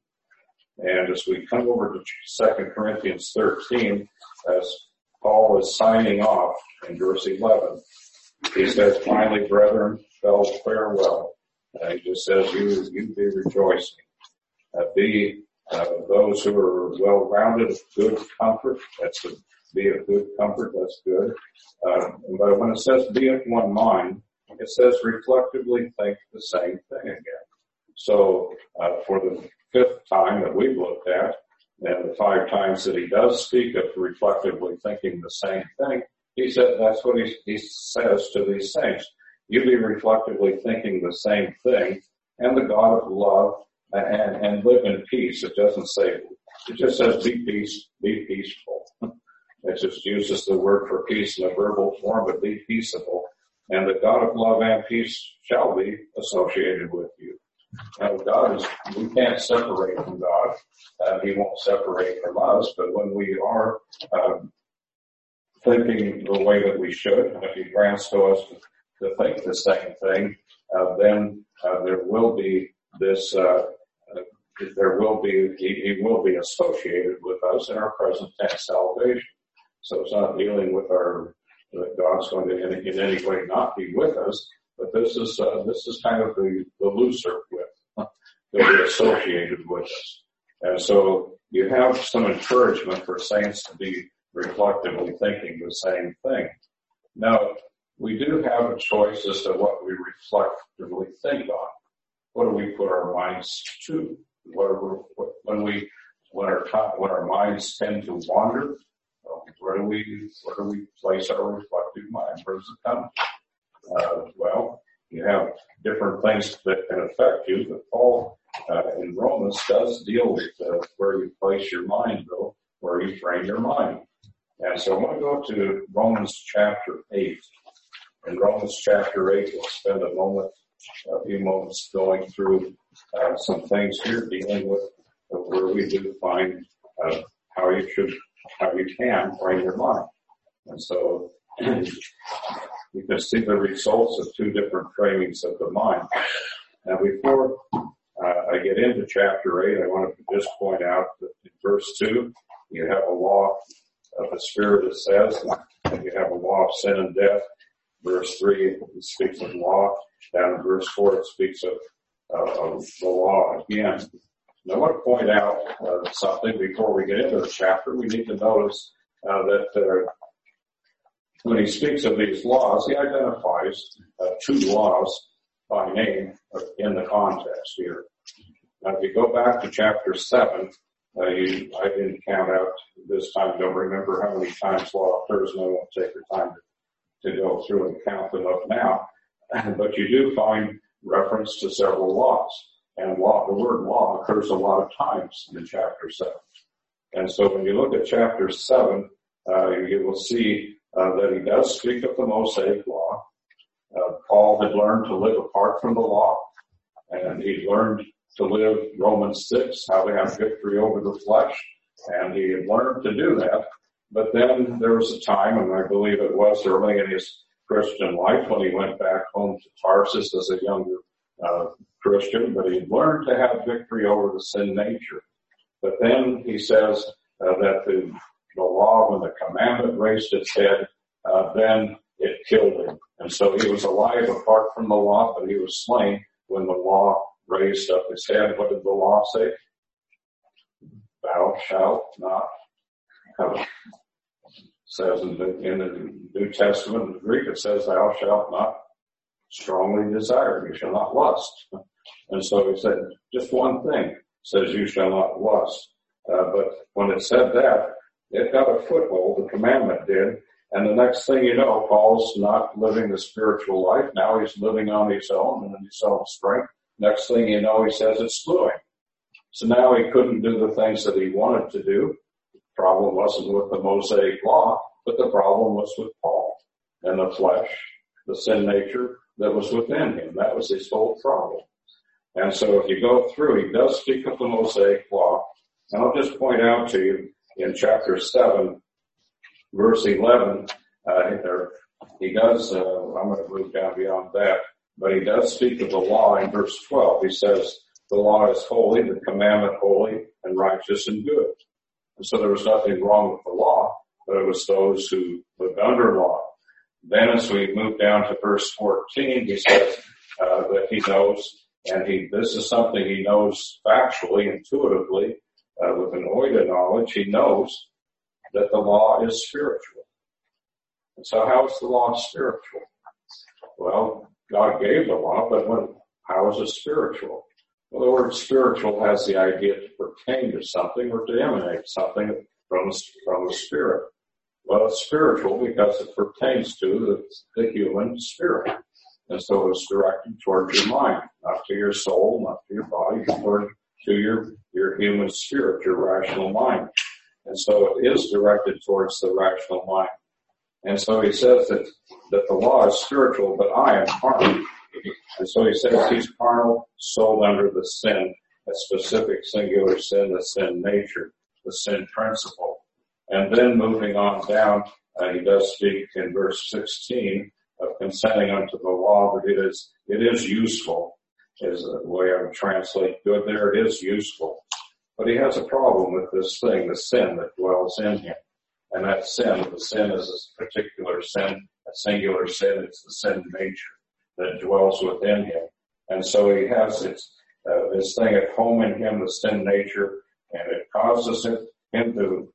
And as we come over to Second Corinthians thirteen, as Paul is signing off in verse eleven, he says, finally, brethren, fellow, farewell. Uh, he just says, you, you be rejoicing. Uh, be, uh, those who are well-rounded, of good comfort. That's a, be of good comfort. That's good. Uh, but when it says be of one mind, it says reflectively think the same thing again. So, uh, for the fifth time that we've looked at, and the five times that he does speak of reflectively thinking the same thing, he said that's what he, he says to these saints. You be reflectively thinking the same thing, and the God of love, and, and live in peace. It doesn't say, it just says be peace, be peaceful. It just uses the word for peace in a verbal form, but be peaceable. And the God of love and peace shall be associated with you. Now God is, we can't separate from God. Uh, he won't separate from us, but when we are, um, thinking the way that we should, and if he grants to us to think the same thing, uh, then, uh, there will be this, uh, uh there will be, he, he will be associated with us in our present tense salvation. So it's not dealing with our, that God's going to in, in any way not be with us, but this is, uh, this is kind of the, the looser with, that we're associated with us. And so you have some encouragement for saints to be reflectively thinking the same thing. Now, we do have a choice as to what we reflectively think on. What do we put our minds to? What are we, what, when we, when our when our minds tend to wander, well, where do we, where do we place our reflective mind? Where does it come? Uh, well, you have different things that can affect you, but Paul uh, in Romans does deal with uh, where you place your mind, though, where you frame your mind. And so I want to go to Romans chapter eight. In Romans chapter eight, we'll spend a moment, a few moments going through uh, some things here dealing with uh, where we do find uh, how you should, how you can frame your mind. And so you can see the results of two different framings of the mind. Now before uh, I get into chapter eight, I want to just point out that in verse two, you have a law of the Spirit, it says, and you have a law of sin and death. Verse three, it speaks of law. Down in verse four, it speaks of, uh, of the law again. Now I want to point out uh, something before we get into the chapter. We need to notice uh, that uh, when he speaks of these laws, he identifies uh, two laws by name in the context here. Now if you go back to chapter seven, Uh, you, I didn't count out this time. Don't remember how many times law occurs, and I won't take the time to, to go through and count them up now. But you do find reference to several laws, and law, the word law occurs a lot of times in chapter seven. And so when you look at chapter seven, uh, you will see uh, that he does speak of the Mosaic law. Uh, Paul had learned to live apart from the law, and he learned to live Romans six, how to have victory over the flesh, and he had learned to do that. But then there was a time, and I believe it was early in his Christian life, when he went back home to Tarsus as a younger uh, Christian, but he learned to have victory over the sin nature. But then he says uh, that the, the law, when the commandment raised its head, uh, then it killed him. And so he was alive apart from the law, but he was slain when the law raised up his head. What did the law say? Thou shalt not covet. It says in the, in the New Testament, in the Greek, it says, thou shalt not strongly desire. You shall not lust. And so he said, just one thing says you shall not lust. Uh, but when it said that, it got a foothold, the commandment did. And the next thing you know, Paul's not living the spiritual life. Now he's living on his own and in his own strength. Next thing you know, he says it's slew him. So now he couldn't do the things that he wanted to do. The problem wasn't with the Mosaic law, but the problem was with Paul and the flesh, the sin nature that was within him. That was his whole problem. And so if you go through, he does speak of the Mosaic law. And I'll just point out to you in chapter seven, verse eleven, uh, there, he does, uh, I'm going to move down beyond that. But he does speak of the law in verse twelve. He says, the law is holy, the commandment holy, and righteous and good. And so there was nothing wrong with the law, but it was those who lived under law. Then as we move down to verse fourteen, he says, uh, that he knows, and he this is something he knows factually, intuitively, uh, with an oida knowledge. He knows that the law is spiritual. And so how is the law spiritual? Well, God gave the law, but when, how is it spiritual? Well, the word spiritual has the idea to pertain to something or to emanate something from, from the spirit. Well, it's spiritual because it pertains to the, the human spirit. And so it's directed toward your mind, not to your soul, not to your body, but toward to your, your human spirit, your rational mind. And so it is directed towards the rational mind. And so he says that, that the law is spiritual, but I am carnal. And so he says he's carnal, sold under the sin, a specific singular sin, the sin nature, the sin principle. And then moving on down, uh, he does speak in verse sixteen of consenting unto the law, but it is, it is useful, is the way I would translate good there. It is useful. But he has a problem with this thing, the sin that dwells in him. And that sin, the sin is a particular sin, a singular sin. It's the sin nature that dwells within him. And so he has this, uh, this thing at home in him, the sin nature, and it causes him, him to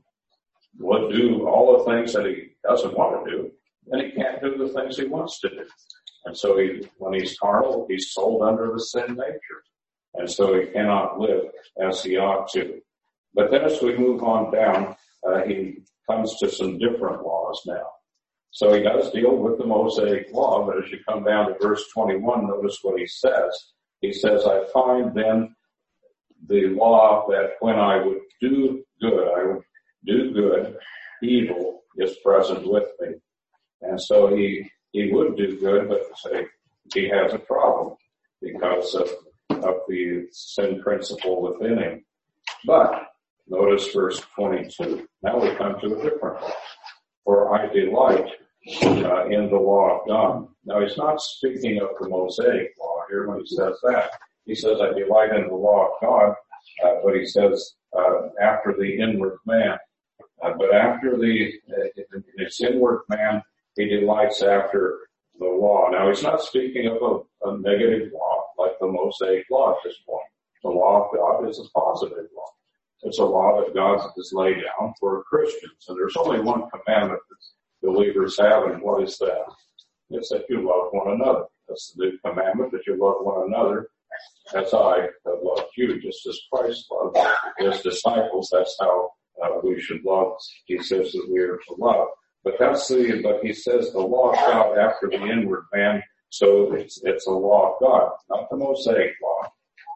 do all the things that he doesn't want to do, and he can't do the things he wants to do. And so he, when he's carnal, he's sold under the sin nature. And so he cannot live as he ought to. But then as we move on down, uh, he comes to some different laws now. So he does deal with the Mosaic law, but as you come down to verse twenty-one, notice what he says. He says, I find then the law that when I would do good, I would do good, evil is present with me. And so he, he would do good, but say he has a problem because of, of the sin principle within him. But notice verse twenty-two. Now we come to a different law. For I delight uh, in the law of God. Now he's not speaking of the Mosaic law here when he says that. He says, I delight in the law of God, uh, but he says, uh, after the inward man. Uh, but after the, uh, his inward man, he delights after the law. Now he's not speaking of a, a negative law like the Mosaic law at this point. The law of God is a positive law. It's a law that God has laid down for Christians. And there's only one commandment that believers have, and what is that? It's that you love one another. That's the new commandment, that you love one another as I have loved you, just as Christ loved his disciples. That's how uh, we should love. He says that we are to love. But that's the, but he says the law of God after the inward man, so it's, it's a law of God, not the Mosaic law.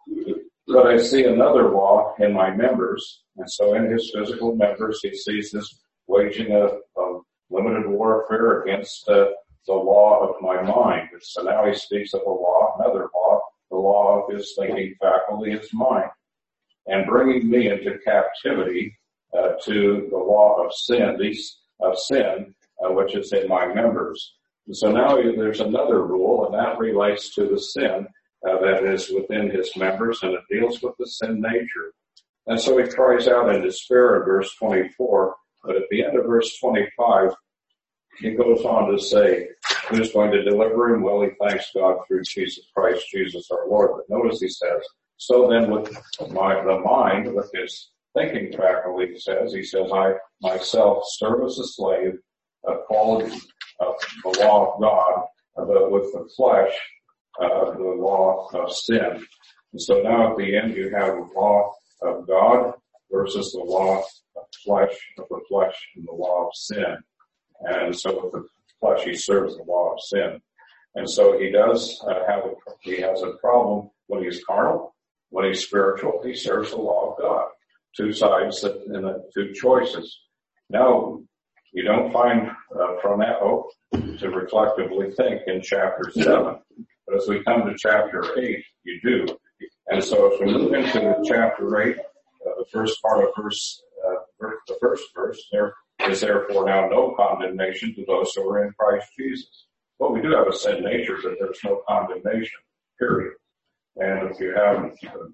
But I see another law in my members, and so in his physical members, he sees this waging a, a limited warfare against uh, the law of my mind. So now he speaks of a law, another law, the law of his thinking faculty, his mind, and bringing me into captivity uh, to the law of sin, these of sin, uh, which is in my members. And so now there's another rule, and that relates to the sin Uh, that is within his members, and it deals with the sin nature. And so he cries out in despair in verse twenty-four, but at the end of verse twenty-five, he goes on to say, who's going to deliver him? Well, he thanks God through Jesus Christ, Jesus our Lord. But notice he says, so then with my, the mind, with his thinking faculty, he says, he says, I myself serve as a slave, uh, called uh, the law of God, uh, but with the flesh, Uh, the law of sin. And so now at the end you have the law of God versus the law of flesh, of the flesh and the law of sin. And so with the flesh he serves the law of sin. And so he does uh, have a, he has a problem when he's carnal, when he's spiritual, he serves the law of God. Two sides that, and the two choices. Now, you don't find uh, from that hope to reflectively think in chapter seven. But as we come to chapter eight, you do. And so as we move into chapter eight, uh, the first part of verse, uh, the first verse, there is therefore now no condemnation to those who are in Christ Jesus. Well, we do have a sin nature, but there's no condemnation, period. And if you haven't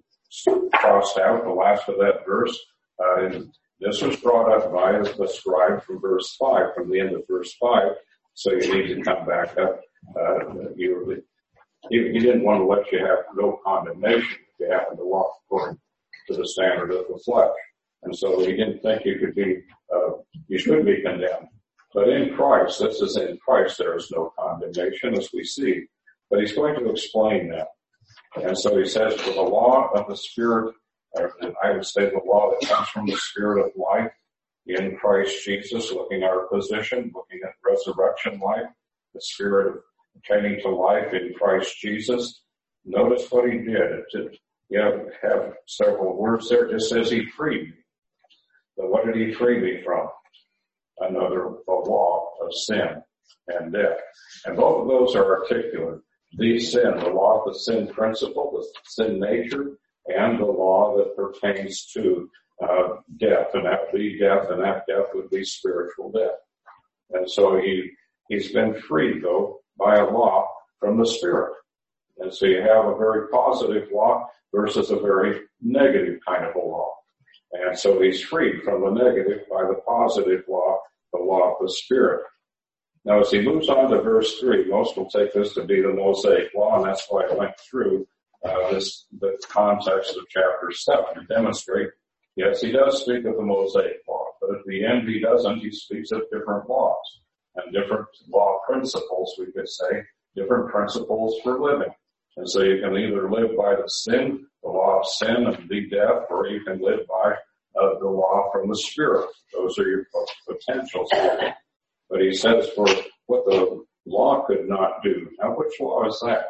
crossed out the last of that verse, uh, this was brought up by the scribe from verse five, from the end of verse five. So you need to come back up. Uh, you he, he didn't want to let you have no condemnation if you happened to walk according to the standard of the flesh. And so he didn't think you could be, uh, you should be condemned. But in Christ, this is in Christ, there is no condemnation, as we see. But he's going to explain that. And so he says, for the law of the Spirit, and I would say the law that comes from the Spirit of life in Christ Jesus, looking at our position, looking at resurrection life, the Spirit of attaining to life in Christ Jesus. Notice what he did. It, you have, have several words there. It just says he freed me. But what did he free me from? Another, the law of sin and death. And both of those are articulate. The sin, the law of the sin principle, the sin nature, and the law that pertains to uh, death, and that would be death, and that death would be spiritual death. And so he, he's been freed, though, by a law from the Spirit. And so you have a very positive law versus a very negative kind of a law. And so he's freed from the negative by the positive law, the law of the Spirit. Now, as he moves on to verse three, most will take this to be the Mosaic law, and that's why I went through uh, this, the context of chapter seven to demonstrate, yes, he does speak of the Mosaic law, but at the end he doesn't. He speaks of different laws and different law principles, we could say, different principles for living. And so you can either live by the sin, the law of sin and be death, or you can live by uh, the law from the Spirit. Those are your potentials. But he says for what the law could not do. Now, which law is that?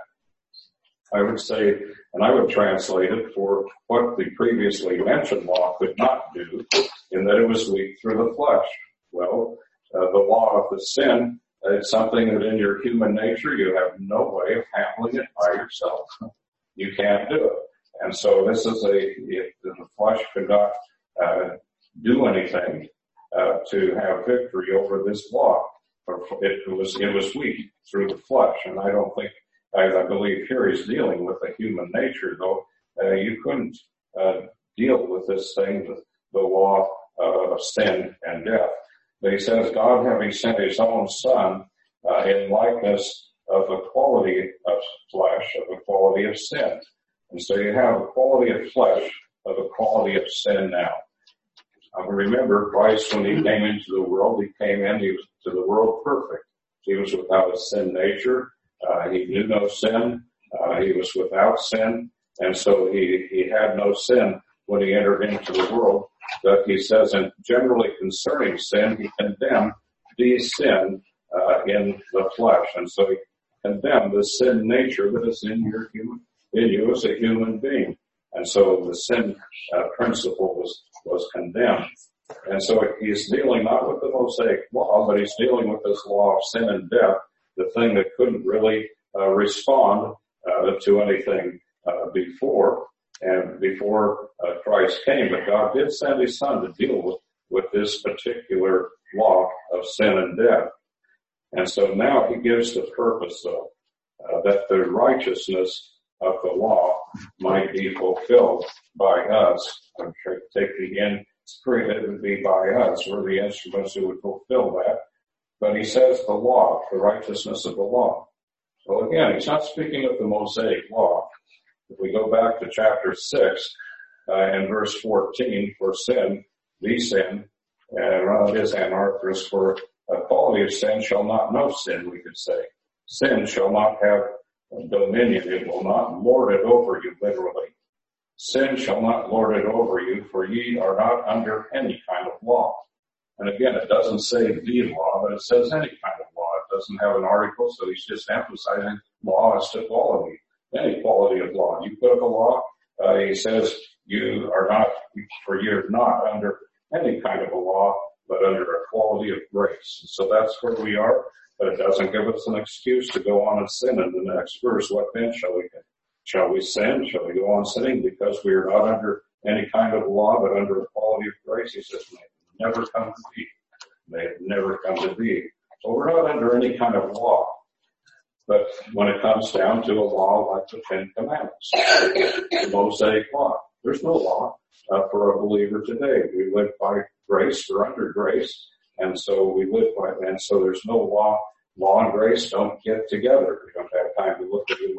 I would say, and I would translate it for what the previously mentioned law could not do, in that it was weak through the flesh. Well, uh, the law of the sin, it's something that in your human nature you have no way of handling it by yourself. You can't do it. And so this is a, if the flesh could not uh, do anything uh, to have victory over this law. It was, it was weak through the flesh. And I don't think, I, I believe here he's dealing with the human nature, though. Uh, you couldn't uh, deal with this thing, with the law uh, of sin and death. But he says, God having sent his own Son uh, in likeness of the quality of flesh, of the quality of sin. And so you have a quality of flesh of a quality of sin now. Uh, remember, Christ, when he came into the world, he came in, he was to the world perfect. He was without a sin nature. Uh, he knew no sin. Uh, he was without sin. And so he, he had no sin when he entered into the world. But he says, and generally concerning sin, he condemned the sin uh, in the flesh. And so he condemned the sin nature that is in your human, in you as a human being. And so the sin uh, principle was, was condemned. And so he's dealing not with the Mosaic law, but he's dealing with this law of sin and death, the thing that couldn't really uh, respond uh, to anything uh, before. And before uh, Christ came, but God did send his Son to deal with, with this particular law of sin and death. And so now he gives the purpose, though, uh, that the righteousness of the law might be fulfilled by us. I'm trying to take the end, it would be by us. We're the instruments who would fulfill that. But he says the law, the righteousness of the law. Well, again, he's not speaking of the Mosaic law. If we go back to chapter six, uh, and verse fourteen, for sin, the sin, and uh, it is anarthrous, for a quality of sin shall not know sin, we could say. Sin shall not have dominion. It will not lord it over you, literally. Sin shall not lord it over you, for ye are not under any kind of law. And again, it doesn't say the law, but it says any kind of law. It doesn't have an article, so he's just emphasizing law as to quality. Any quality of law. You put up a law, uh, he says you are not, for you're not under any kind of a law, but under a quality of grace. So that's where we are, but it doesn't give us an excuse to go on and sin in the next verse. What then shall we do? Shall we sin? Shall we go on sinning because we are not under any kind of law, but under a quality of grace? He says, may it never come to be. May it never come to be. So we're not under any kind of law. But when it comes down to a law like the Ten Commandments, the Mosaic law, there's no law uh, for a believer today. We live by grace, we're under grace, and so we live by, and so there's no law. Law and grace don't get together. We don't have time to look at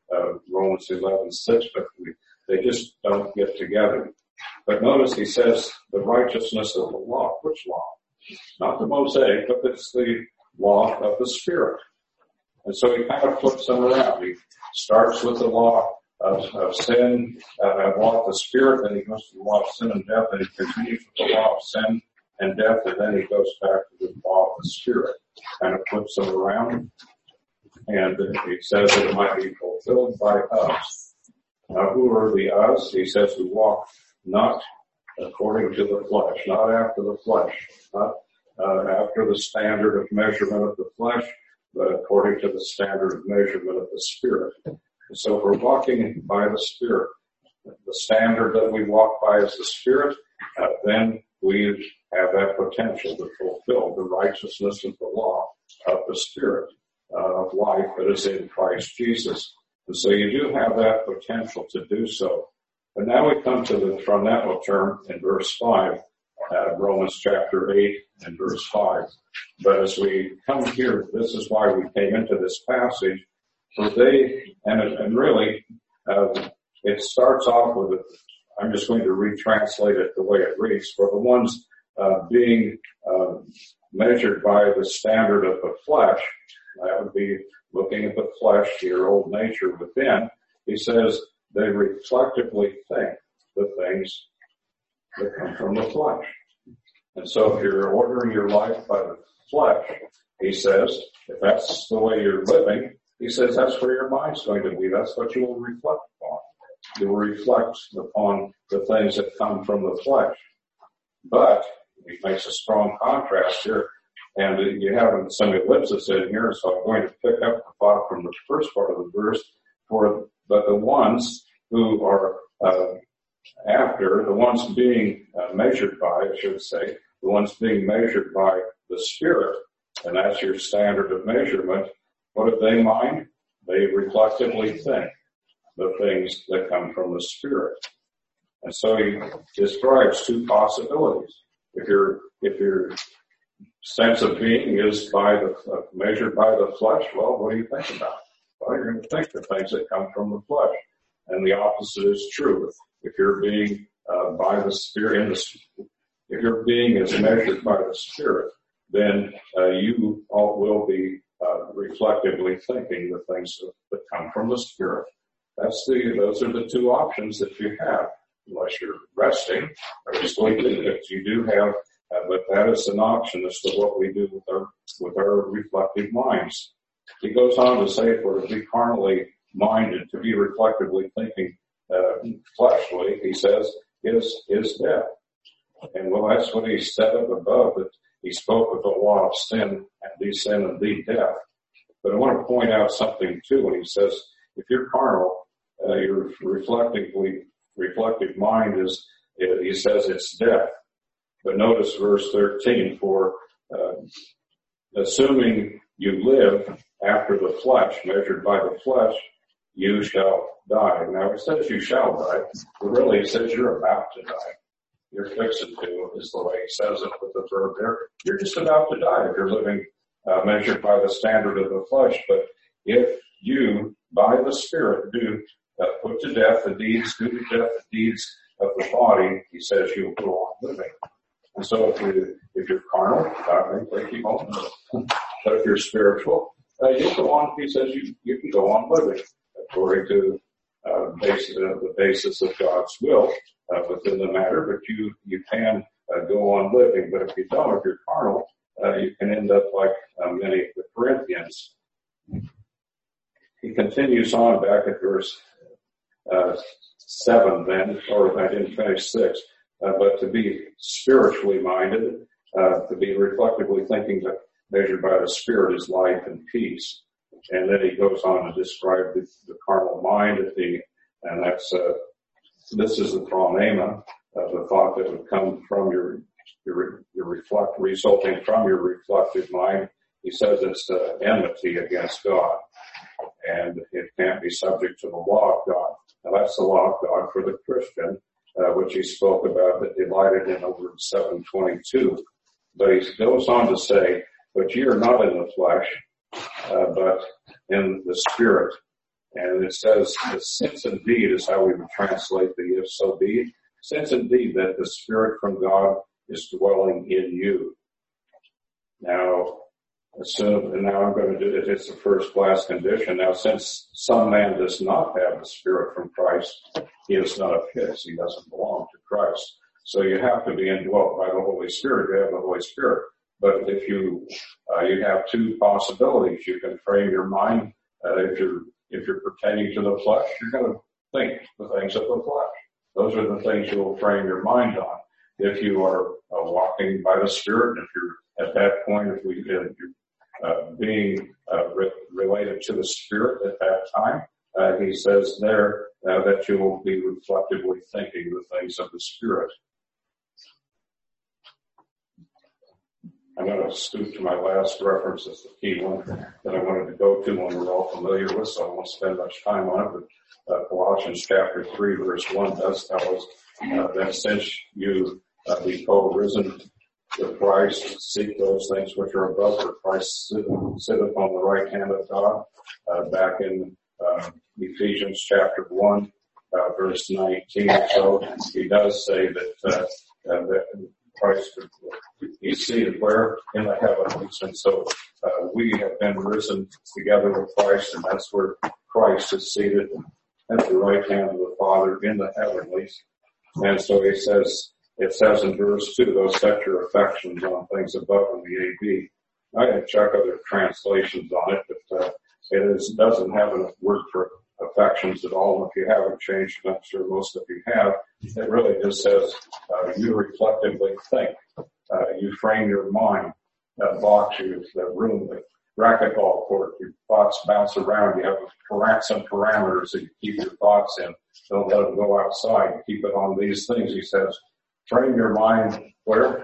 uh, Romans eleven six, but we, they just don't get together. But notice he says the righteousness of the law. Which law? Not the Mosaic, but it's the law of the Spirit. And so he kind of flips them around. He starts with the law of, of sin, uh, law of the Spirit, then he goes to the law of sin and death, and he continues with the law of sin and death, and then he goes back to the law of the Spirit. Kind of flips them around, and he says that it might be fulfilled by us. Now, who are the us? He says who walk not according to the flesh, not after the flesh, not uh, after the standard of measurement of the flesh, but according to the standard of measurement of the Spirit. And so if we're walking by the Spirit, the standard that we walk by is the Spirit, uh, then we have that potential to fulfill the righteousness of the law of the Spirit uh, of life that is in Christ Jesus. And so you do have that potential to do so. But now we come to the frontal term in verse five, uh, Romans chapter eight and verse five. But as we come here, this is why we came into this passage. For they, and, and really, uh, it starts off with, a, I'm just going to retranslate it the way it reads. For the ones uh, being uh, measured by the standard of the flesh, that would be looking at the flesh, your old nature within. He says they reflectively think the things that come from the flesh. And so if you're ordering your life by the flesh, he says, if that's the way you're living, he says that's where your mind's going to be. That's what you will reflect upon. You will reflect upon the things that come from the flesh. But he makes a strong contrast here. And you have some ellipsis in here, so I'm going to pick up the thought from the first part of the verse. For but the ones who are uh, after, the ones being uh, measured by, I should say, the ones being measured by the Spirit, and that's your standard of measurement, what do they mind? They reflectively think the things that come from the Spirit. And so he describes two possibilities. If your if your sense of being is by the uh, measured by the flesh, well, what do you think about? Well, you're going to think the things that come from the flesh. And the opposite is true. If you're being uh, by the Spirit, in the, if your being is measured by the Spirit, then uh, you all will be uh, reflectively thinking the things that, that come from the Spirit. That's the; those are the two options that you have, unless you're resting or sleeping. That you do have, uh, but that is an option as to what we do with our with our reflective minds. He goes on to say, for to be carnally minded, to be reflectively thinking uh, fleshly, he says, is is death. And well, that's what he said up above, that he spoke of the law of sin, and the sin and the death. But I want to point out something too when he says, if you're carnal, uh, your reflectively reflective mind is, he says it's death. But notice verse thirteen, for uh, assuming you live after the flesh, measured by the flesh, you shall die. Now it says you shall die, but really it says you're about to die. You're fixing to, is the way he says it with the verb there. You're just about to die if you're living uh, measured by the standard of the flesh. But if you, by the Spirit, do uh, put to death the deeds, do to death the deeds of the body, he says you'll go on living. And so if you, if you're carnal, God may take you home. But if you're spiritual, uh, you go on, he says you, you can go on living according to uh, basis, uh, the basis of God's will uh, within the matter, but you, you can uh, go on living. But if you don't, if you're carnal, uh, you can end up like uh, many of the Corinthians. He continues on back at verse uh, seven then, or I didn't finish six, uh, but to be spiritually minded, uh, to be reflectively thinking that measured by the Spirit is life and peace. And then he goes on to describe the, the carnal mind, the, and that's, uh, this is the pranema, uh, the thought that would come from your, your, your reflect, resulting from your reflective mind. He says it's uh, enmity against God, and it can't be subject to the law of God. Now that's the law of God for the Christian, uh, which he spoke about that delighted in over seven twenty-two. But he goes on to say, but ye are not in the flesh, uh, but in the Spirit, And it says, since indeed is how we would translate the if so be. Since indeed that the Spirit from God is dwelling in you. Now, assume, and now I'm going to do it. It's a first class condition. Now, since some man does not have the Spirit from Christ, he is not of his. He doesn't belong to Christ. So you have to be indwelt by the Holy Spirit. You have the Holy Spirit. But if you, uh, you have two possibilities. You can frame your mind, uh, if you're, if you're pertaining to the flesh, you're going to think the things of the flesh. Those are the things you will frame your mind on. If you are uh, walking by the Spirit, if you're at that point, if we, if you're uh, being uh, re- related to the Spirit at that time, uh, he says there uh, that you will be reflectively thinking the things of the Spirit. I'm going to scoot to my last reference as the key one that I wanted to go to, one we're all familiar with, so I won't spend much time on it. But uh, Colossians chapter three, verse one does tell us uh, that since you uh, be co-risen with Christ, seek those things which are above, where Christ sitteth on the right hand of God. Uh, back in uh, Ephesians chapter one, uh, verse nineteen or so, he does say that, uh, uh, that Christ, he's seated where? In the heavens. And so uh, we have been risen together with Christ, and that's where Christ is seated at the right hand of the Father in the heavenlies. And so he says, it says in verse two, those set your affections on things above in the A B. I had to check other translations on it, but uh, it is, doesn't have a word for affections at all. And if you haven't changed it, I'm sure most of you have. It really just says, uh, you reflectively think. Uh, you frame your mind. That box, you, that room, the racquetball court, your thoughts bounce around. You have some parameters that you keep your thoughts in. Don't let them go outside. Keep it on these things. He says, frame your mind where?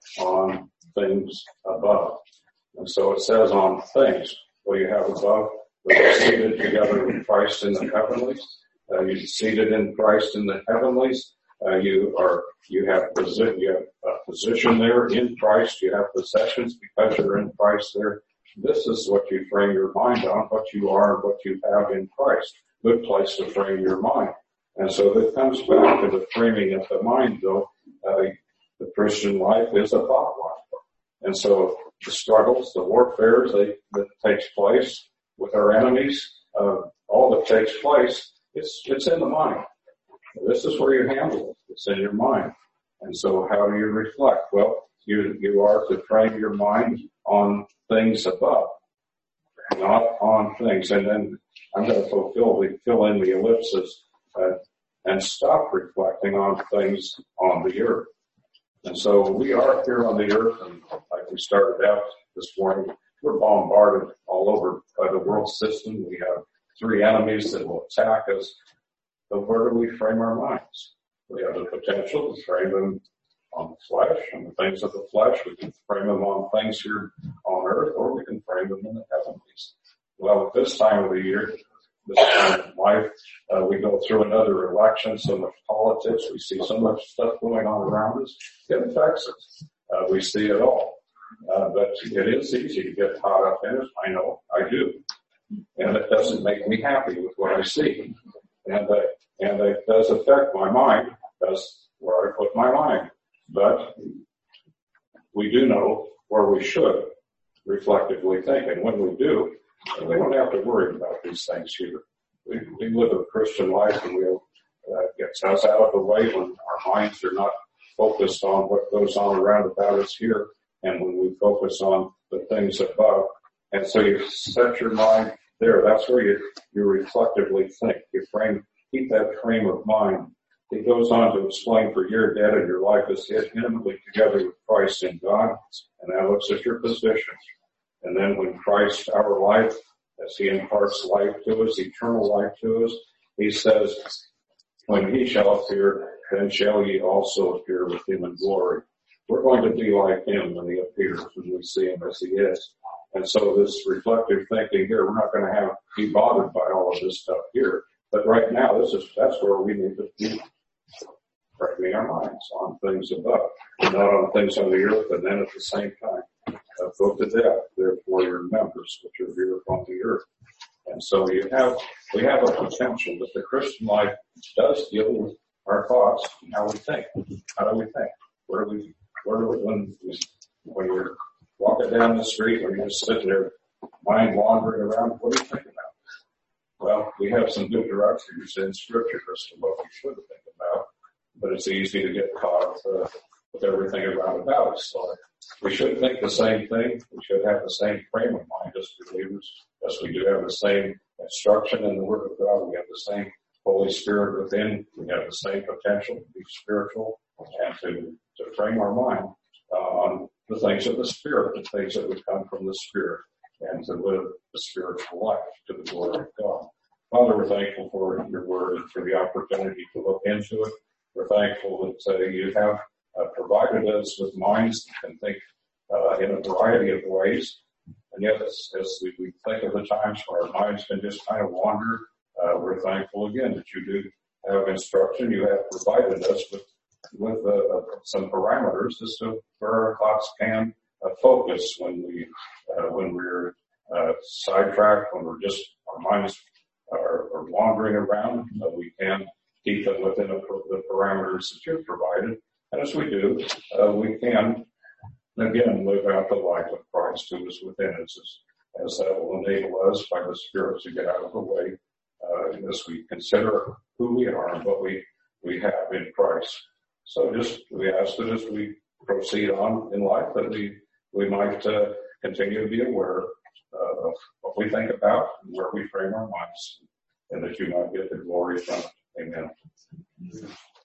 On things above. And so it says on things. What do you have above? We're seated together with Christ in the heavenlies. Uh, you're seated in Christ in the heavenlies. Uh, you are, you have position, you have a position there in Christ. You have possessions because you're in Christ there. This is what you frame your mind on, what you are and what you have in Christ. Good place to frame your mind. And so that comes back to the framing of the mind, though. Uh, the Christian life is a thought life. And so the struggles, the warfares they, that takes place with our enemies, uh, all that takes place, it's, it's in the mind. This is where you handle it. It's in your mind. And so how do you reflect? Well, you, you are to frame your mind on things above, not on things. And then I'm going to fulfill the, fill in the ellipses, uh, and stop reflecting on things on the earth. And so we are here on the earth, and like we started out this morning, we're bombarded all over by the world system. We have three enemies that will attack us. But where do we frame our minds? We have the potential to frame them on the flesh, on the things of the flesh. We can frame them on things here on earth, or we can frame them in the heavenlies. Well, at this time of the year, this time of life, uh, we go through another election, so much politics. We see so much stuff going on around us. It affects us. Uh, we see it all. Uh, but it is easy to get caught up in it. I know, I do. And it doesn't make me happy with what I see. And, uh, and it does affect my mind. That's where I put my mind. But we do know where we should reflectively think. And when we do, we don't have to worry about these things here. We, we live a Christian life, and we'll uh, get us out of the way when our minds are not focused on what goes on around about us here. And when we focus on the things above. And so you set your mind there. That's where you, you reflectively think. You frame, keep that frame of mind. He goes on to explain, for you're dead and your life is hid intimately together with Christ in God. And that looks at your position. And then when Christ, our life, as he imparts life to us, eternal life to us, he says, when he shall appear, then shall ye also appear with him in glory. We're going to be like him when he appears, when we see him as he is. And so this reflective thinking here, we're not going to have be bothered by all of this stuff here. But right now, this is that's where we need to be framing our minds on things above, not on things on the earth. And then at the same time, uh, put to death, therefore your members which are here upon the earth. And so you have, we have a potential that the Christian life does deal with our thoughts and how we think. How do we think? Where do we, where do we, when, when you're walking down the street, when you're just sitting there, mind wandering around, what do you think about? Well, we have some good directions in Scripture as to what we should think about, but it's easy to get caught with, uh, with everything around about us. So we should think the same thing. We should have the same frame of mind as believers. Yes, we do have the same instruction in the Word of God. We have the same Holy Spirit within. We have the same potential to be spiritual and to, to frame our mind uh, on the things of the Spirit, the things that would come from the Spirit, and to live the spiritual life to the glory of God. Father, we're thankful for your Word and for the opportunity to look into it. We're thankful that uh, you have uh, provided us with minds that can think uh, in a variety of ways. And yet, as, as we, we think of the times where our minds can just kind of wander, uh, we're thankful again that you do have instruction. You have provided us with with uh, some parameters as to where our thoughts can uh, focus when we uh, when we're uh, sidetracked, when we're just our minds are, are wandering around. Uh, we can keep them within a, the parameters that you've provided, and as we do, uh, we can again live out the life of Christ who is within us, as, as that will enable us by the Spirit to get out of the way uh, as we consider who we are and what we we have in Christ. So just, we ask that as we proceed on in life that we, we might uh, continue to be aware uh, of what we think about and where we frame our minds, and that you might get the glory from it. Amen.